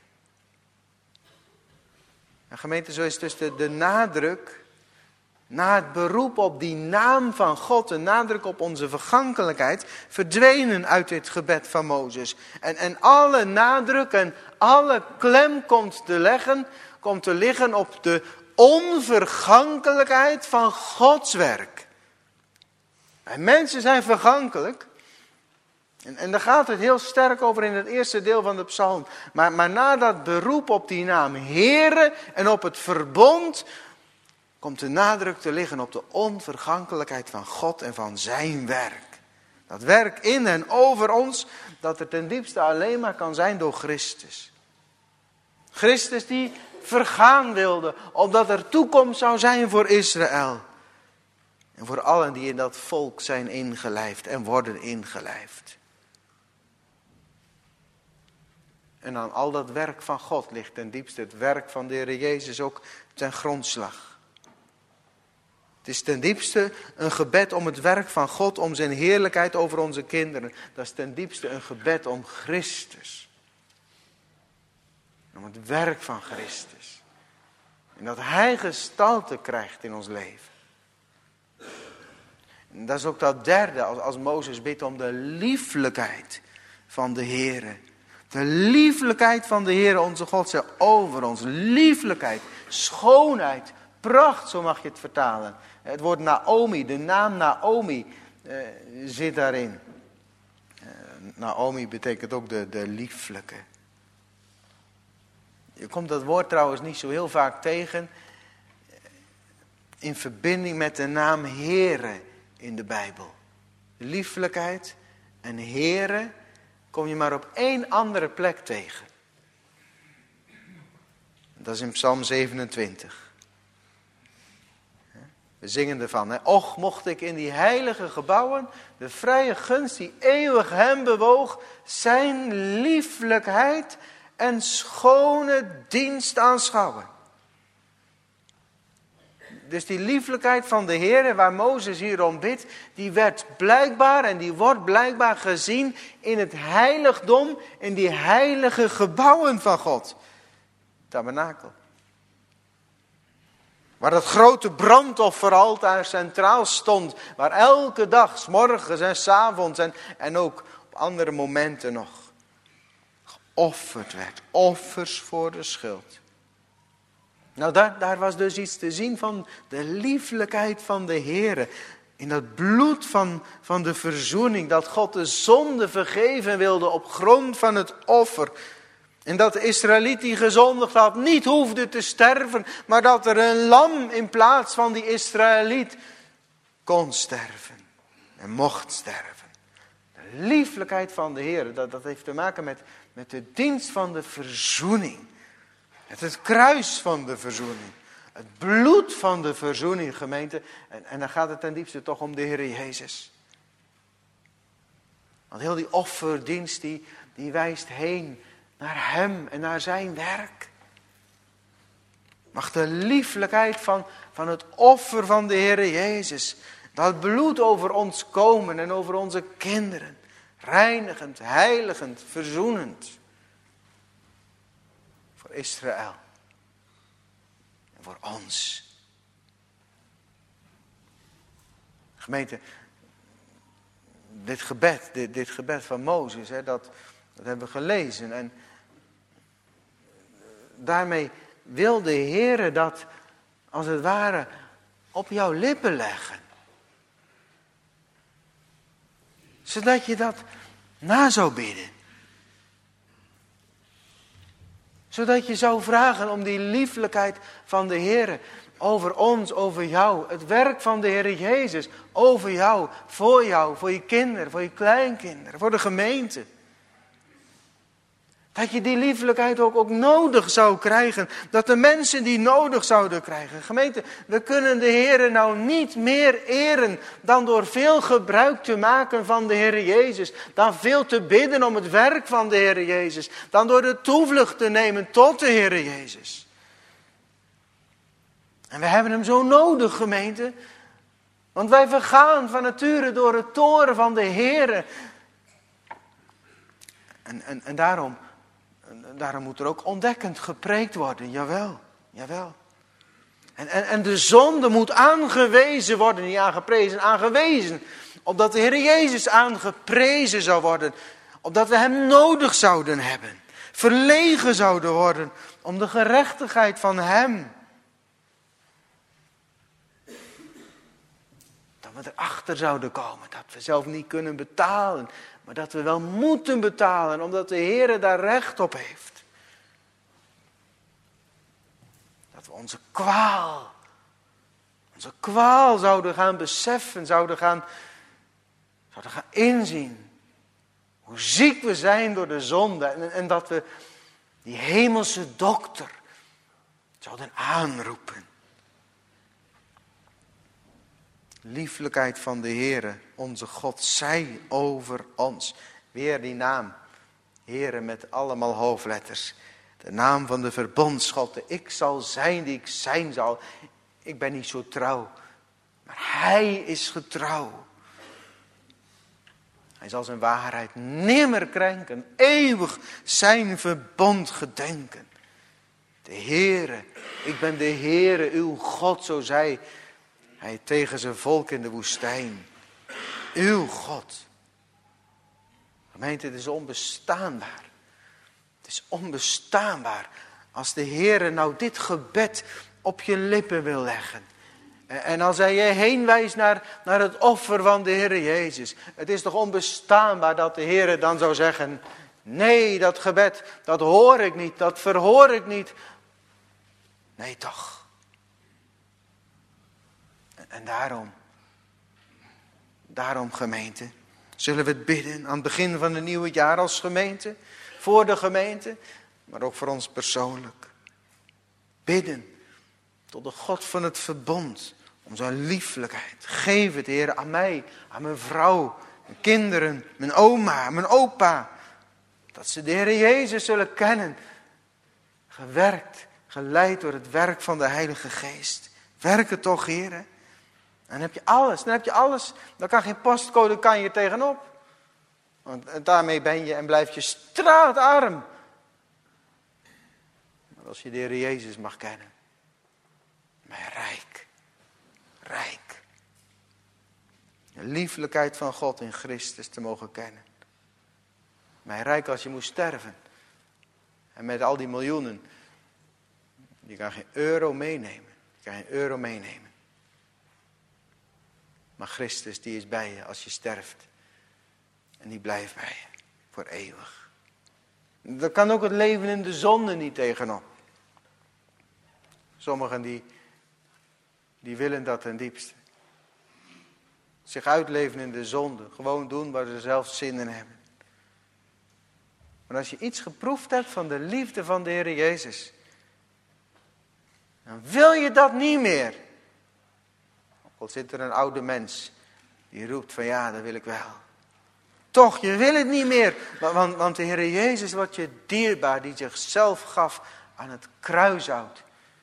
En gemeente, zo is dus de nadruk, na het beroep op die naam van God, de nadruk op onze vergankelijkheid, verdwenen uit dit gebed van Mozes. En alle nadruk en alle klem komt te liggen op de onvergankelijkheid van Gods werk. En mensen zijn vergankelijk. En daar gaat het heel sterk over in het eerste deel van de psalm. Maar na dat beroep op die naam Heere en op het verbond, komt de nadruk te liggen op de onvergankelijkheid van God en van zijn werk. Dat werk in en over ons, dat er ten diepste alleen maar kan zijn door Christus. Christus die vergaan wilde, opdat er toekomst zou zijn voor Israël. En voor allen die in dat volk zijn ingelijfd en worden ingelijfd. En aan al dat werk van God ligt ten diepste het werk van de Heer Jezus ook ten grondslag. Het is ten diepste een gebed om het werk van God, om zijn heerlijkheid over onze kinderen. Dat is ten diepste een gebed om Christus. Om het werk van Christus. En dat Hij gestalte krijgt in ons leven. En dat is ook dat derde, als Mozes bidt om de lieflijkheid van de Heere. De lieflijkheid van de Heere onze God zij over ons. Lieflijkheid, schoonheid, pracht, zo mag je het vertalen. Het woord Naomi, de naam Naomi zit daarin. Naomi betekent ook de lieflijke. Je komt dat woord trouwens niet zo heel vaak tegen in verbinding met de naam Heere in de Bijbel. Lieflijkheid en Heere kom je maar op één andere plek tegen. Dat is in Psalm 27. We zingen ervan. Och, mocht ik in die heilige gebouwen de vrije gunst die eeuwig hem bewoog, zijn lieflijkheid en schone dienst aanschouwen. Dus die lieflijkheid van de Heer, waar Mozes hierom bidt, die werd blijkbaar en die wordt blijkbaar gezien in het heiligdom, in die heilige gebouwen van God. Tabernakel. Waar dat grote brandofferaltaar centraal stond, waar elke dag, 's morgens en 's avonds en ook op andere momenten nog geofferd werd. Offers voor de schuld. Nou, daar was dus iets te zien van de lieflijkheid van de Heere. In dat bloed van de verzoening, dat God de zonde vergeven wilde op grond van het offer. En dat de Israëliet die gezondigd had niet hoefde te sterven, maar dat er een lam in plaats van die Israëliet kon sterven en mocht sterven. De lieflijkheid van de Heer, dat heeft te maken met de dienst van de verzoening. Met het kruis van de verzoening. Het bloed van de verzoening, gemeente. En dan gaat het ten diepste toch om de Heer Jezus. Want heel die offerdienst die wijst heen naar Hem en naar zijn werk. Mag de lieflijkheid van het offer van de Heer Jezus, dat bloed over ons komen en over onze kinderen. Reinigend, heiligend, verzoenend. Voor Israël. En voor ons. Gemeente, dit gebed van Mozes, dat hebben we gelezen. En daarmee wil de Heere dat, als het ware, op jouw lippen leggen. Zodat je dat na zou bidden. Zodat je zou vragen om die lieflijkheid van de Heere over ons, over jou. Het werk van de Heer Jezus over jou, voor je kinderen, voor je kleinkinderen, voor de gemeente. Dat je die lieflijkheid ook nodig zou krijgen. Dat de mensen die nodig zouden krijgen. Gemeente, we kunnen de Heer nou niet meer eren dan door veel gebruik te maken van de Heer Jezus. Dan veel te bidden om het werk van de Heer Jezus. Dan door de toevlucht te nemen tot de Heer Jezus. En we hebben hem zo nodig, gemeente. Want wij vergaan van nature door het toren van de Heer. En daarom moet er ook ontdekkend gepreekt worden. Jawel. En de zonde moet aangewezen worden. Niet aangeprezen, aangewezen. Opdat de Heer Jezus aangeprezen zou worden. Opdat we hem nodig zouden hebben. Verlegen zouden worden om de gerechtigheid van hem. we erachter zouden komen dat we zelf niet kunnen betalen, maar dat we wel moeten betalen, omdat de Heer daar recht op heeft. Dat we onze kwaal zouden gaan beseffen, zouden gaan inzien. Hoe ziek we zijn door de zonde en dat we die hemelse dokter zouden aanroepen. Lieflijkheid van de Heere, onze God, zij over ons. Weer die naam, Heere met allemaal hoofdletters. De naam van de verbondsgod, ik zal zijn die ik zijn zal. Ik ben niet zo trouw, maar Hij is getrouw. Hij zal zijn waarheid nimmer krenken, eeuwig zijn verbond gedenken. De Heere, ik ben de Heere, uw God, zo zei Hij tegen zijn volk in de woestijn. Uw God. Gemeente, het is onbestaanbaar. Het is onbestaanbaar als de Heere nou dit gebed op je lippen wil leggen. En als Hij je heen wijst naar het offer van de Heere Jezus. Het is toch onbestaanbaar dat de Heere dan zou zeggen: nee, dat gebed, dat hoor ik niet, dat verhoor ik niet. Nee toch. En daarom gemeente, zullen we het bidden aan het begin van het nieuwe jaar als gemeente. Voor de gemeente, maar ook voor ons persoonlijk. Bidden tot de God van het verbond. Om zijn lieflijkheid. Geef het, Heer, aan mij, aan mijn vrouw, mijn kinderen, mijn oma, mijn opa. Dat ze de Heer Jezus zullen kennen. Gewerkt, geleid door het werk van de Heilige Geest. Werk het toch, Heer. Dan heb je alles. Dan kan geen postcode kan je tegenop. Want daarmee ben je en blijf je straatarm. Maar als je de Heer Jezus mag kennen. Maar rijk. De lieflijkheid van God in Christus te mogen kennen. Maar rijk als je moest sterven. En met al die miljoenen. Je kan geen euro meenemen. Maar Christus die is bij je als je sterft. En die blijft bij je. Voor eeuwig. Daar kan ook het leven in de zonde niet tegenop. Sommigen die willen dat ten diepste. Zich uitleven in de zonde. Gewoon doen waar ze zelf zin in hebben. Maar als je iets geproefd hebt van de liefde van de Heer Jezus. Dan wil je dat niet meer. Ook al zit er een oude mens. Die roept van ja, dat wil ik wel. Toch, je wil het niet meer. Want de Heer Jezus wordt je dierbaar. Die zichzelf gaf aan het kruishout.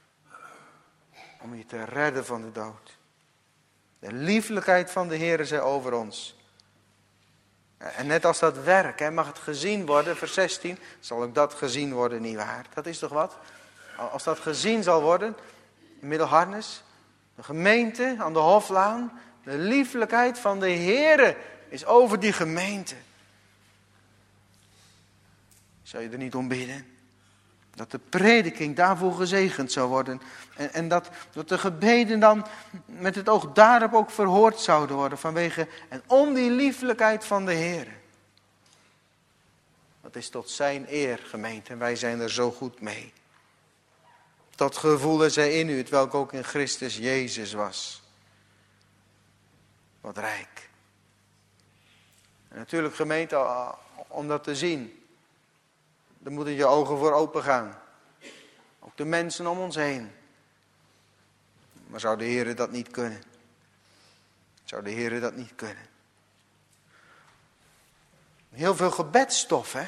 Om je te redden van de dood. De lieflijkheid van de Heer zij over ons. En net als dat werk, mag het gezien worden, vers 16, zal ook dat gezien worden, nietwaar? Dat is toch wat? Als dat gezien zal worden, in Middelharnis, de gemeente aan de Hoflaan, de lieflijkheid van de Heer is over die gemeente. Zou je er niet om bidden? Dat de prediking daarvoor gezegend zou worden. En dat de gebeden dan met het oog daarop ook verhoord zouden worden. Vanwege en om die lieflijkheid van de Heer. Dat is tot zijn eer, gemeente. En wij zijn er zo goed mee. Dat gevoel is in u, het welk ook in Christus Jezus was. Wat rijk. En natuurlijk, gemeente, om dat te zien. Dan moeten je ogen voor open gaan. Ook de mensen om ons heen. Maar zou de Heer dat niet kunnen? Heel veel gebedsstof, hè?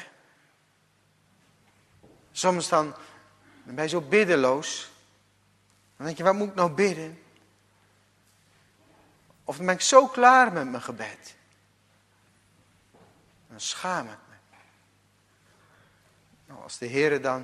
Soms dan ben je zo biddeloos. Dan denk je, wat moet ik nou bidden? Of dan ben ik zo klaar met mijn gebed. Dan schaam ik me. Nou, als de Heer dan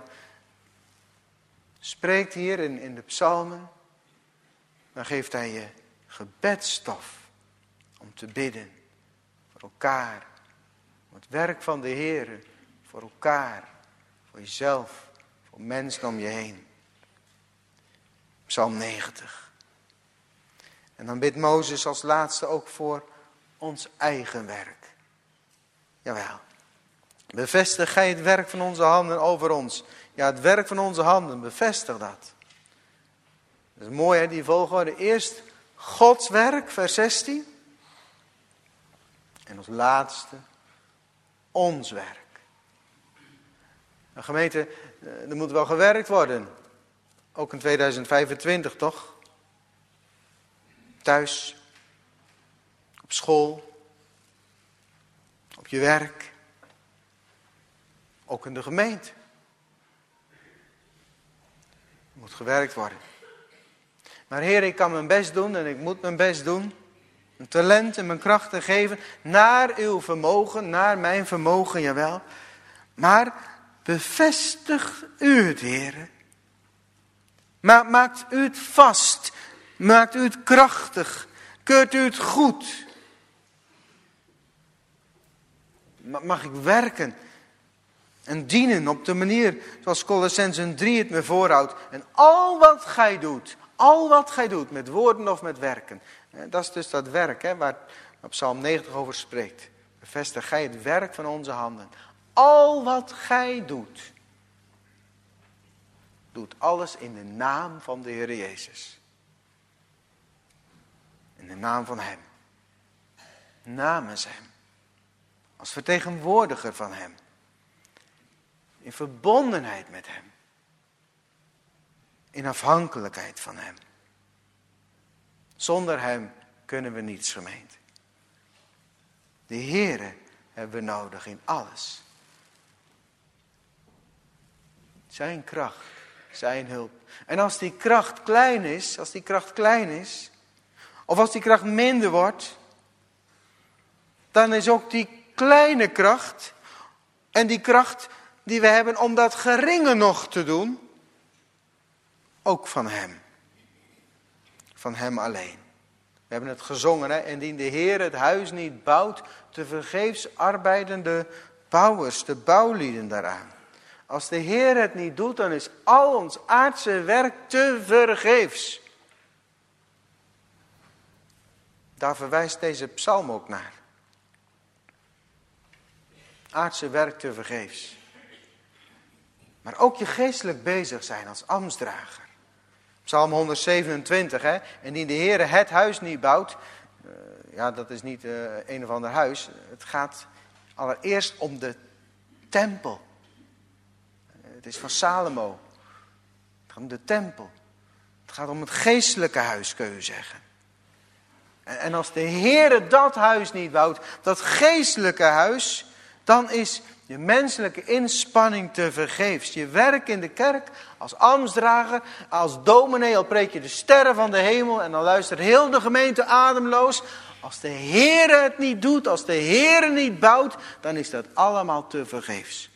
spreekt hier in de psalmen, dan geeft Hij je gebedsstof om te bidden voor elkaar. Om het werk van de Heer, voor elkaar, voor jezelf, voor mensen om je heen. Psalm 90. En dan bidt Mozes als laatste ook voor ons eigen werk. Jawel. Bevestig gij het werk van onze handen over ons. Ja, het werk van onze handen, bevestig dat. Dat is mooi, hè, die volgorde. Eerst Gods werk, vers 16. En als laatste ons werk. Nou, gemeente, er moet wel gewerkt worden. Ook in 2025, toch? Thuis. Op school. Op je werk. Ook in de gemeente. Er moet gewerkt worden. Maar Heer, ik kan mijn best doen en ik moet mijn best doen. Mijn talent en mijn krachten geven naar uw vermogen, naar mijn vermogen, jawel. Maar bevestigt u het, Heer. Maakt u het vast. Maakt u het krachtig. Keurt u het goed. Mag ik werken en dienen op de manier zoals Kolossenzen 3 het me voorhoudt. En al wat gij doet, met woorden of met werken. Dat is dus dat werk, hè, waar Psalm 90 over spreekt. Bevestig gij het werk van onze handen. Al wat gij doet, doet alles in de naam van de Heer Jezus. In de naam van Hem. Namens Hem. Als vertegenwoordiger van Hem. In verbondenheid met Hem. In afhankelijkheid van Hem. Zonder Hem kunnen we niets, gemeente. De Heere hebben we nodig in alles. Zijn kracht, zijn hulp. En als die kracht klein is, of als die kracht minder wordt, dan is ook die kleine kracht en die kracht die we hebben om dat geringe nog te doen, ook van Hem. Van Hem alleen. We hebben het gezongen, hè? En indien de Heer het huis niet bouwt, te vergeefs arbeiden de bouwers, de bouwlieden daaraan. Als de Heer het niet doet, dan is al ons aardse werk te vergeefs. Daar verwijst deze psalm ook naar. Aardse werk te vergeefs. Maar ook je geestelijk bezig zijn als ambtsdrager. Psalm 127, hè. En indien de Heer het huis niet bouwt. Ja, dat is niet een of ander huis. Het gaat allereerst om de tempel. Het is van Salomo. Het gaat om de tempel. Het gaat om het geestelijke huis, kun je zeggen. En als de Heer dat huis niet bouwt, dat geestelijke huis, dan is je menselijke inspanning te vergeefs. Je werk in de kerk, als ambtsdrager, als dominee, al preek je de sterren van de hemel en dan luistert heel de gemeente ademloos. Als de Heer het niet doet, als de Heer niet bouwt, dan is dat allemaal te vergeefs.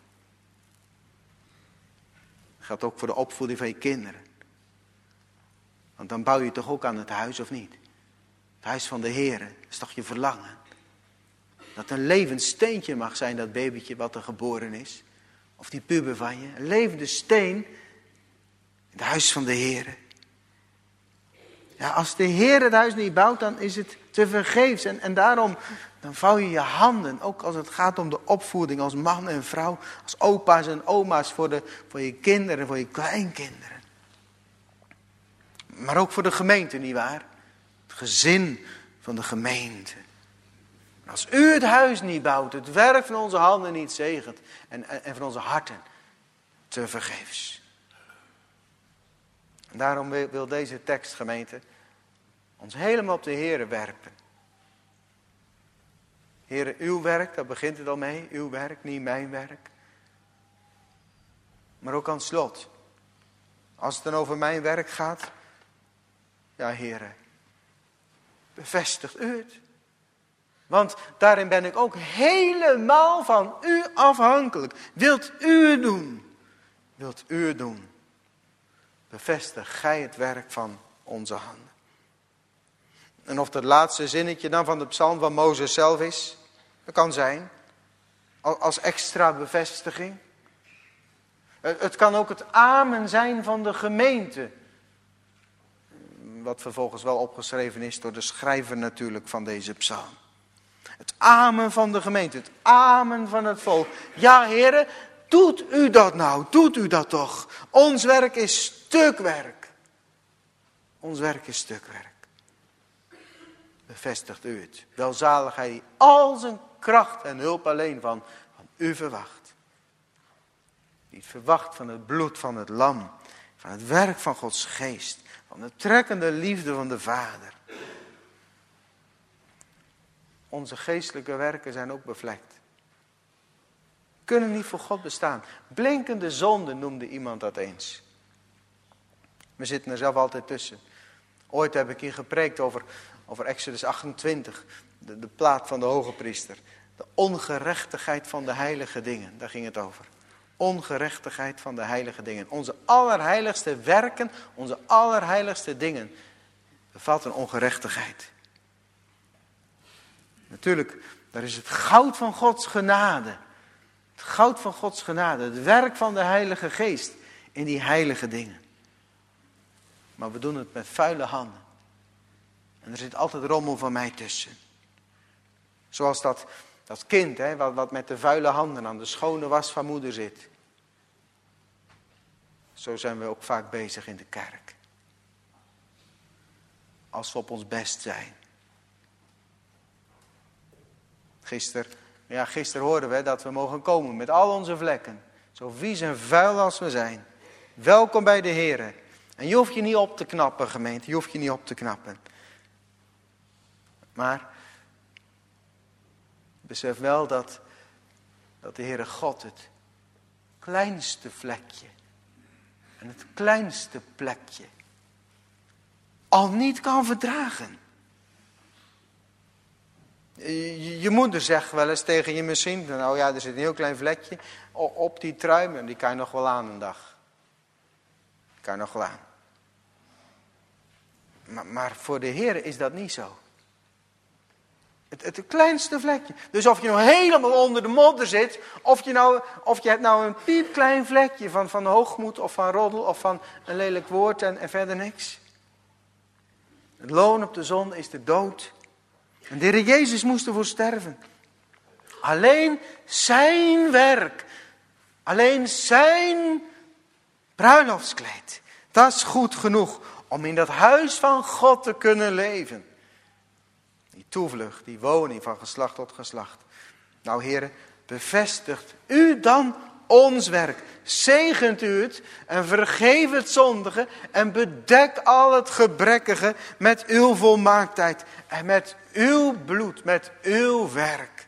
Dat geldt ook voor de opvoeding van je kinderen. Want dan bouw je toch ook aan het huis, of niet? Het huis van de Heer, is toch je verlangen? Dat een levend steentje mag zijn, dat babytje wat er geboren is. Of die puber van je. Een levende steen in het huis van de Heer. Ja, als de Heer het huis niet bouwt, dan is het te vergeefs. En daarom, dan vouw je je handen. Ook als het gaat om de opvoeding als man en vrouw. Als opa's en oma's voor je kinderen, voor je kleinkinderen. Maar ook voor de gemeente, nietwaar? Het gezin van de gemeente. Als u het huis niet bouwt, het werk van onze handen niet zegent en van onze harten, te vergeefs. En daarom wil deze tekst, gemeente, ons helemaal op de Heere werpen. Heere, uw werk, daar begint het al mee. Uw werk, niet mijn werk. Maar ook aan het slot. Als het dan over mijn werk gaat. Ja, Heere, bevestigt u het. Want daarin ben ik ook helemaal van u afhankelijk. Wilt u het doen? Wilt u het doen? Bevestig gij het werk van onze handen. En of dat laatste zinnetje dan van de psalm van Mozes zelf is. Dat kan zijn. Als extra bevestiging. Het kan ook het amen zijn van de gemeente. wat vervolgens wel opgeschreven is door de schrijver natuurlijk van deze psalm. Het amen van de gemeente, het amen van het volk. Ja, heren, doet u dat nou, doet u dat toch. Ons werk is stukwerk. Ons werk is stukwerk. Bevestigt u het. Welzalig hij die al zijn kracht en hulp alleen van u verwacht. Die het verwacht van het bloed van het lam. Van het werk van Gods geest. Van de trekkende liefde van de Vader. Onze geestelijke werken zijn ook bevlekt. Kunnen niet voor God bestaan. Blinkende zonde noemde iemand dat eens. We zitten er zelf altijd tussen. Ooit heb ik hier gepreekt over Exodus 28. De plaat van de hoge priester. De ongerechtigheid van de heilige dingen. Daar ging het over. Ongerechtigheid van de heilige dingen. Onze allerheiligste werken, onze allerheiligste dingen bevatten ongerechtigheid. Natuurlijk, daar is het goud van Gods genade. Het goud van Gods genade. Het werk van de Heilige Geest in die heilige dingen. Maar we doen het met vuile handen. En er zit altijd rommel van mij tussen. Zoals dat kind, wat met de vuile handen aan de schone was van moeder zit. Zo zijn we ook vaak bezig in de kerk. Als we op ons best zijn. Gisteren hoorden we dat we mogen komen met al onze vlekken. Zo vies en vuil als we zijn. Welkom bij de Heer. En je hoeft je niet op te knappen, gemeente. Je hoeft je niet op te knappen. Maar besef wel dat de Heere God het kleinste vlekje en het kleinste plekje al niet kan verdragen. Je moeder zegt wel eens tegen je misschien, nou ja, er zit een heel klein vlekje op die trui, en die kan je nog wel aan een dag. Die kan je nog wel aan. Maar voor de Heer is dat niet zo. Het kleinste vlekje. Dus of je nou helemaal onder de modder zit, of je hebt nou een piepklein vlekje van hoogmoed of van roddel of van een lelijk woord en verder niks. Het loon op de zonde is de dood. En de Heer Jezus moest ervoor sterven. Alleen zijn werk, alleen zijn bruiloftskleed, dat is goed genoeg om in dat huis van God te kunnen leven. Die toevlucht, die woning van geslacht tot geslacht. Nou heren, bevestigt u dan ons werk. Zegent u het en vergeef het zondige en bedek al het gebrekkige met uw volmaaktheid. En met uw bloed, met uw werk.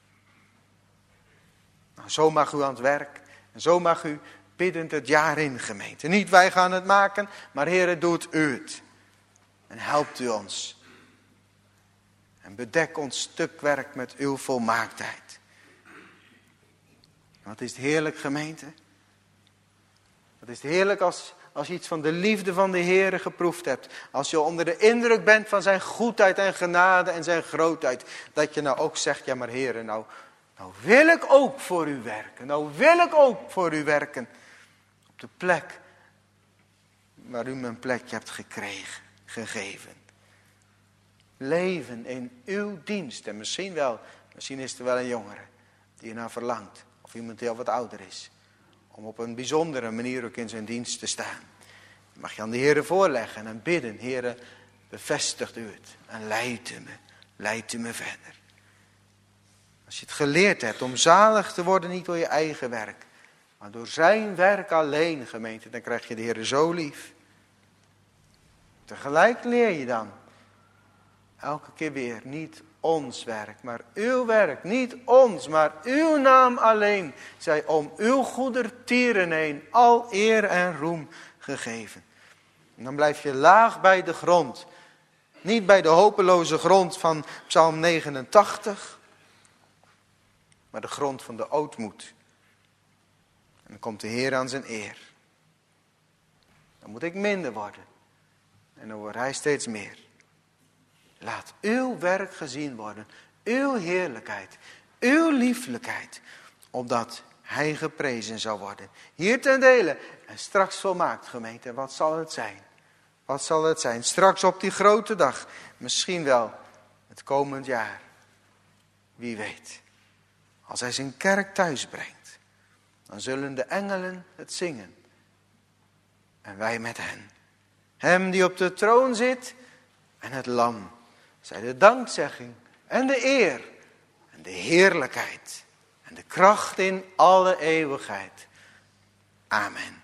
Nou, zo mag u aan het werk en zo mag u biddend het jaar in, gemeente. Niet wij gaan het maken, maar Heere, doet u het. En helpt u ons. En bedek ons stukwerk met uw volmaaktheid. Wat is het heerlijk, gemeente. Wat is het heerlijk als je iets van de liefde van de Heere geproefd hebt. Als je onder de indruk bent van zijn goedheid en genade en zijn grootheid. Dat je nou ook zegt, ja maar Heere, nou wil ik ook voor u werken. Nou wil ik ook voor u werken. Op de plek waar u me een plekje hebt gegeven. Leven in uw dienst. En misschien is er wel een jongere die ernaar verlangt. Of iemand die al wat ouder is. Om op een bijzondere manier ook in zijn dienst te staan. Dat mag je aan de Heere voorleggen en bidden. Heere, bevestigt u het. En leidt u me verder. Als je het geleerd hebt om zalig te worden, niet door je eigen werk. Maar door zijn werk alleen, gemeente. Dan krijg je de Heere zo lief. Tegelijk leer je dan. Elke keer weer, niet ons werk, maar uw werk. Niet ons, maar uw naam alleen. Zij om uw goedertieren heen al eer en roem gegeven. En dan blijf je laag bij de grond. Niet bij de hopeloze grond van Psalm 89. Maar de grond van de ootmoed. En dan komt de Heer aan zijn eer. Dan moet ik minder worden. En dan wordt hij steeds meer. Laat uw werk gezien worden. Uw heerlijkheid. Uw lieflijkheid. Opdat hij geprezen zal worden. Hier ten dele. En straks volmaakt, gemeente. Wat zal het zijn? Wat zal het zijn? Straks op die grote dag. Misschien wel het komend jaar. Wie weet. Als hij zijn kerk thuis brengt. Dan zullen de engelen het zingen. En wij met hen. Hem die op de troon zit en het lam. Zij de dankzegging en de eer en de heerlijkheid en de kracht in alle eeuwigheid. Amen.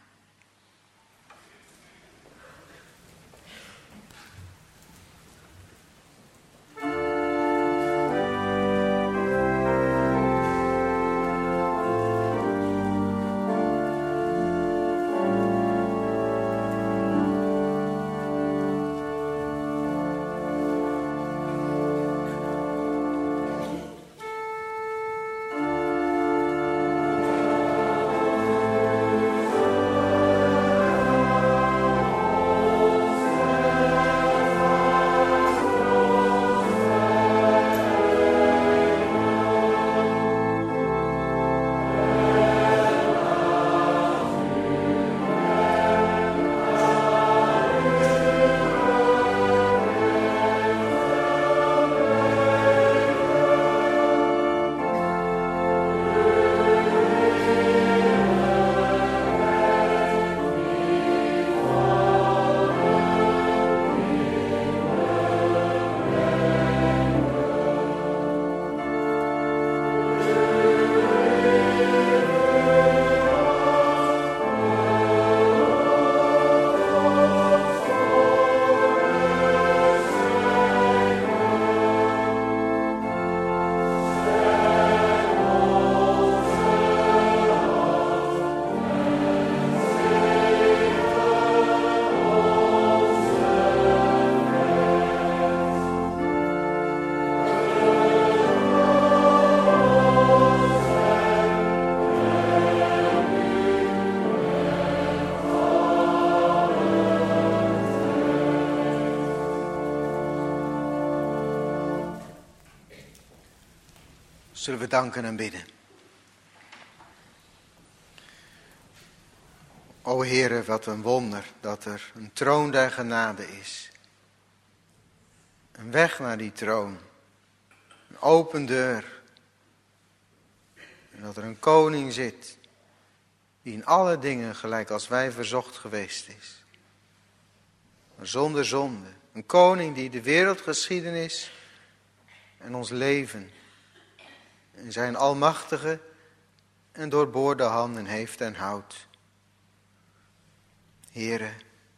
Zullen we danken en bidden. O Heere, wat een wonder dat er een troon der genade is. Een weg naar die troon. Een open deur. En dat er een koning zit die in alle dingen gelijk als wij verzocht geweest is. Maar zonder zonde. Een koning die de wereldgeschiedenis en ons leven in zijn almachtige en doorboorde handen heeft en houdt. Heere,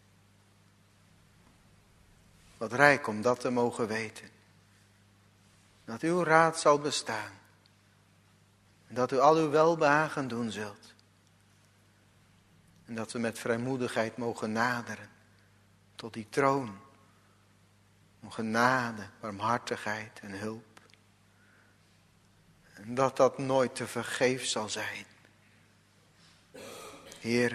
wat rijk om dat te mogen weten. Dat uw raad zal bestaan. En dat u al uw welbehagen doen zult. En dat we met vrijmoedigheid mogen naderen tot die troon. Om genade, barmhartigheid en hulp. En dat dat nooit te vergeefs zal zijn. Heere,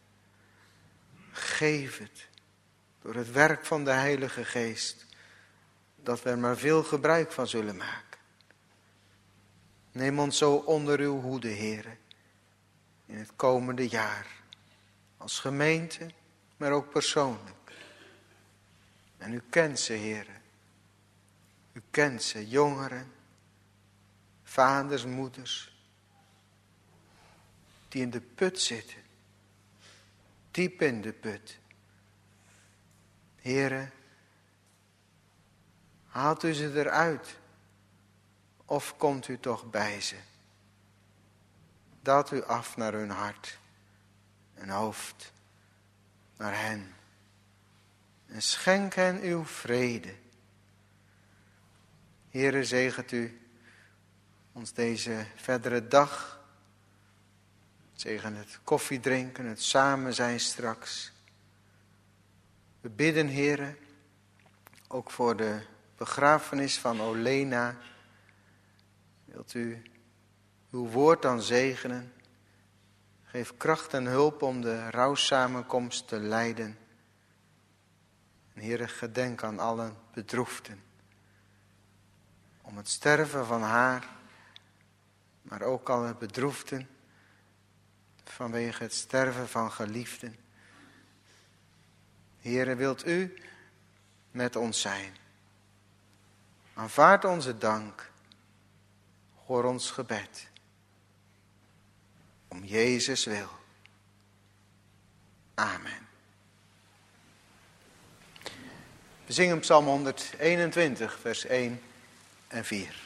geef het door het werk van de Heilige Geest. Dat we er maar veel gebruik van zullen maken. Neem ons zo onder uw hoede, Heere. In het komende jaar. Als gemeente, maar ook persoonlijk. En u kent ze, Heere. U kent ze, jongeren. Vaders, moeders. Die in de put zitten. Diep in de put. Heere, haalt u ze eruit. Of komt u toch bij ze. Daalt u af naar hun hart. En hoofd naar hen. En schenk hen uw vrede. Heere, zegent u ons deze verdere dag. Zegen het koffiedrinken, het samen zijn straks. We bidden, Heere, ook voor de begrafenis van Olena. Wilt u uw woord dan zegenen? Geef kracht en hulp om de rouwsamenkomst te leiden. En Heere, gedenk aan alle bedroefden. Om het sterven van haar, maar ook alle bedroefden vanwege het sterven van geliefden. Heere, wilt u met ons zijn? Aanvaard onze dank. Hoor ons gebed. Om Jezus wil. Amen. We zingen Psalm 121, vers 1 en 4.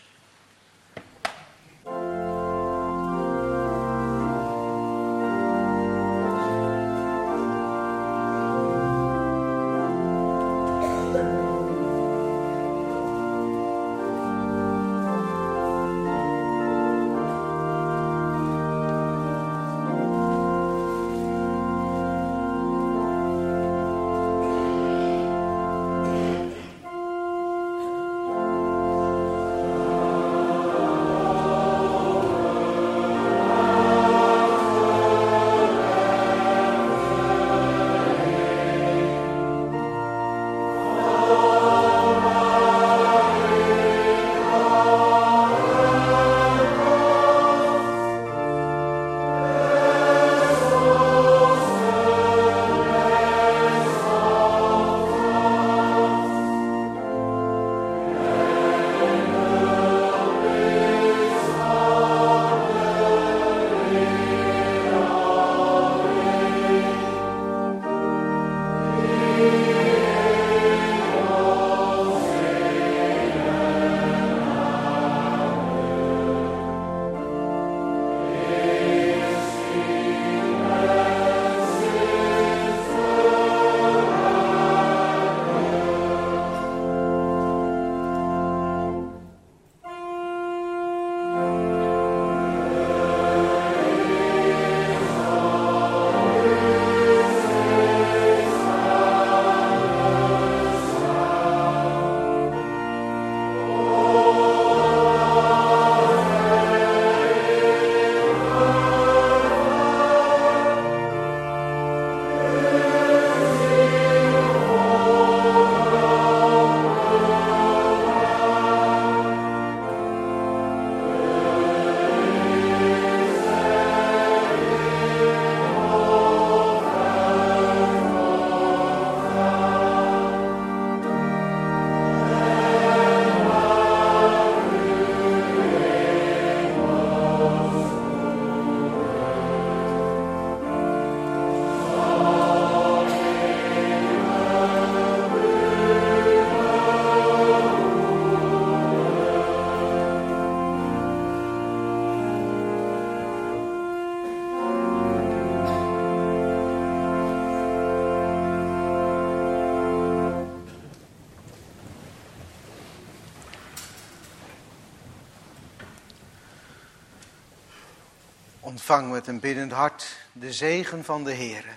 Ontvang met een biddend hart de zegen van de Heere.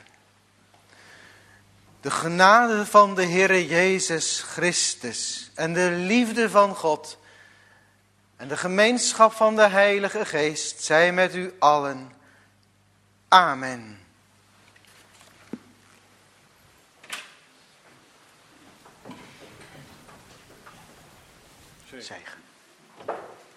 De genade van de Heere Jezus Christus en de liefde van God en de gemeenschap van de Heilige Geest zij met u allen. Amen. Zegen.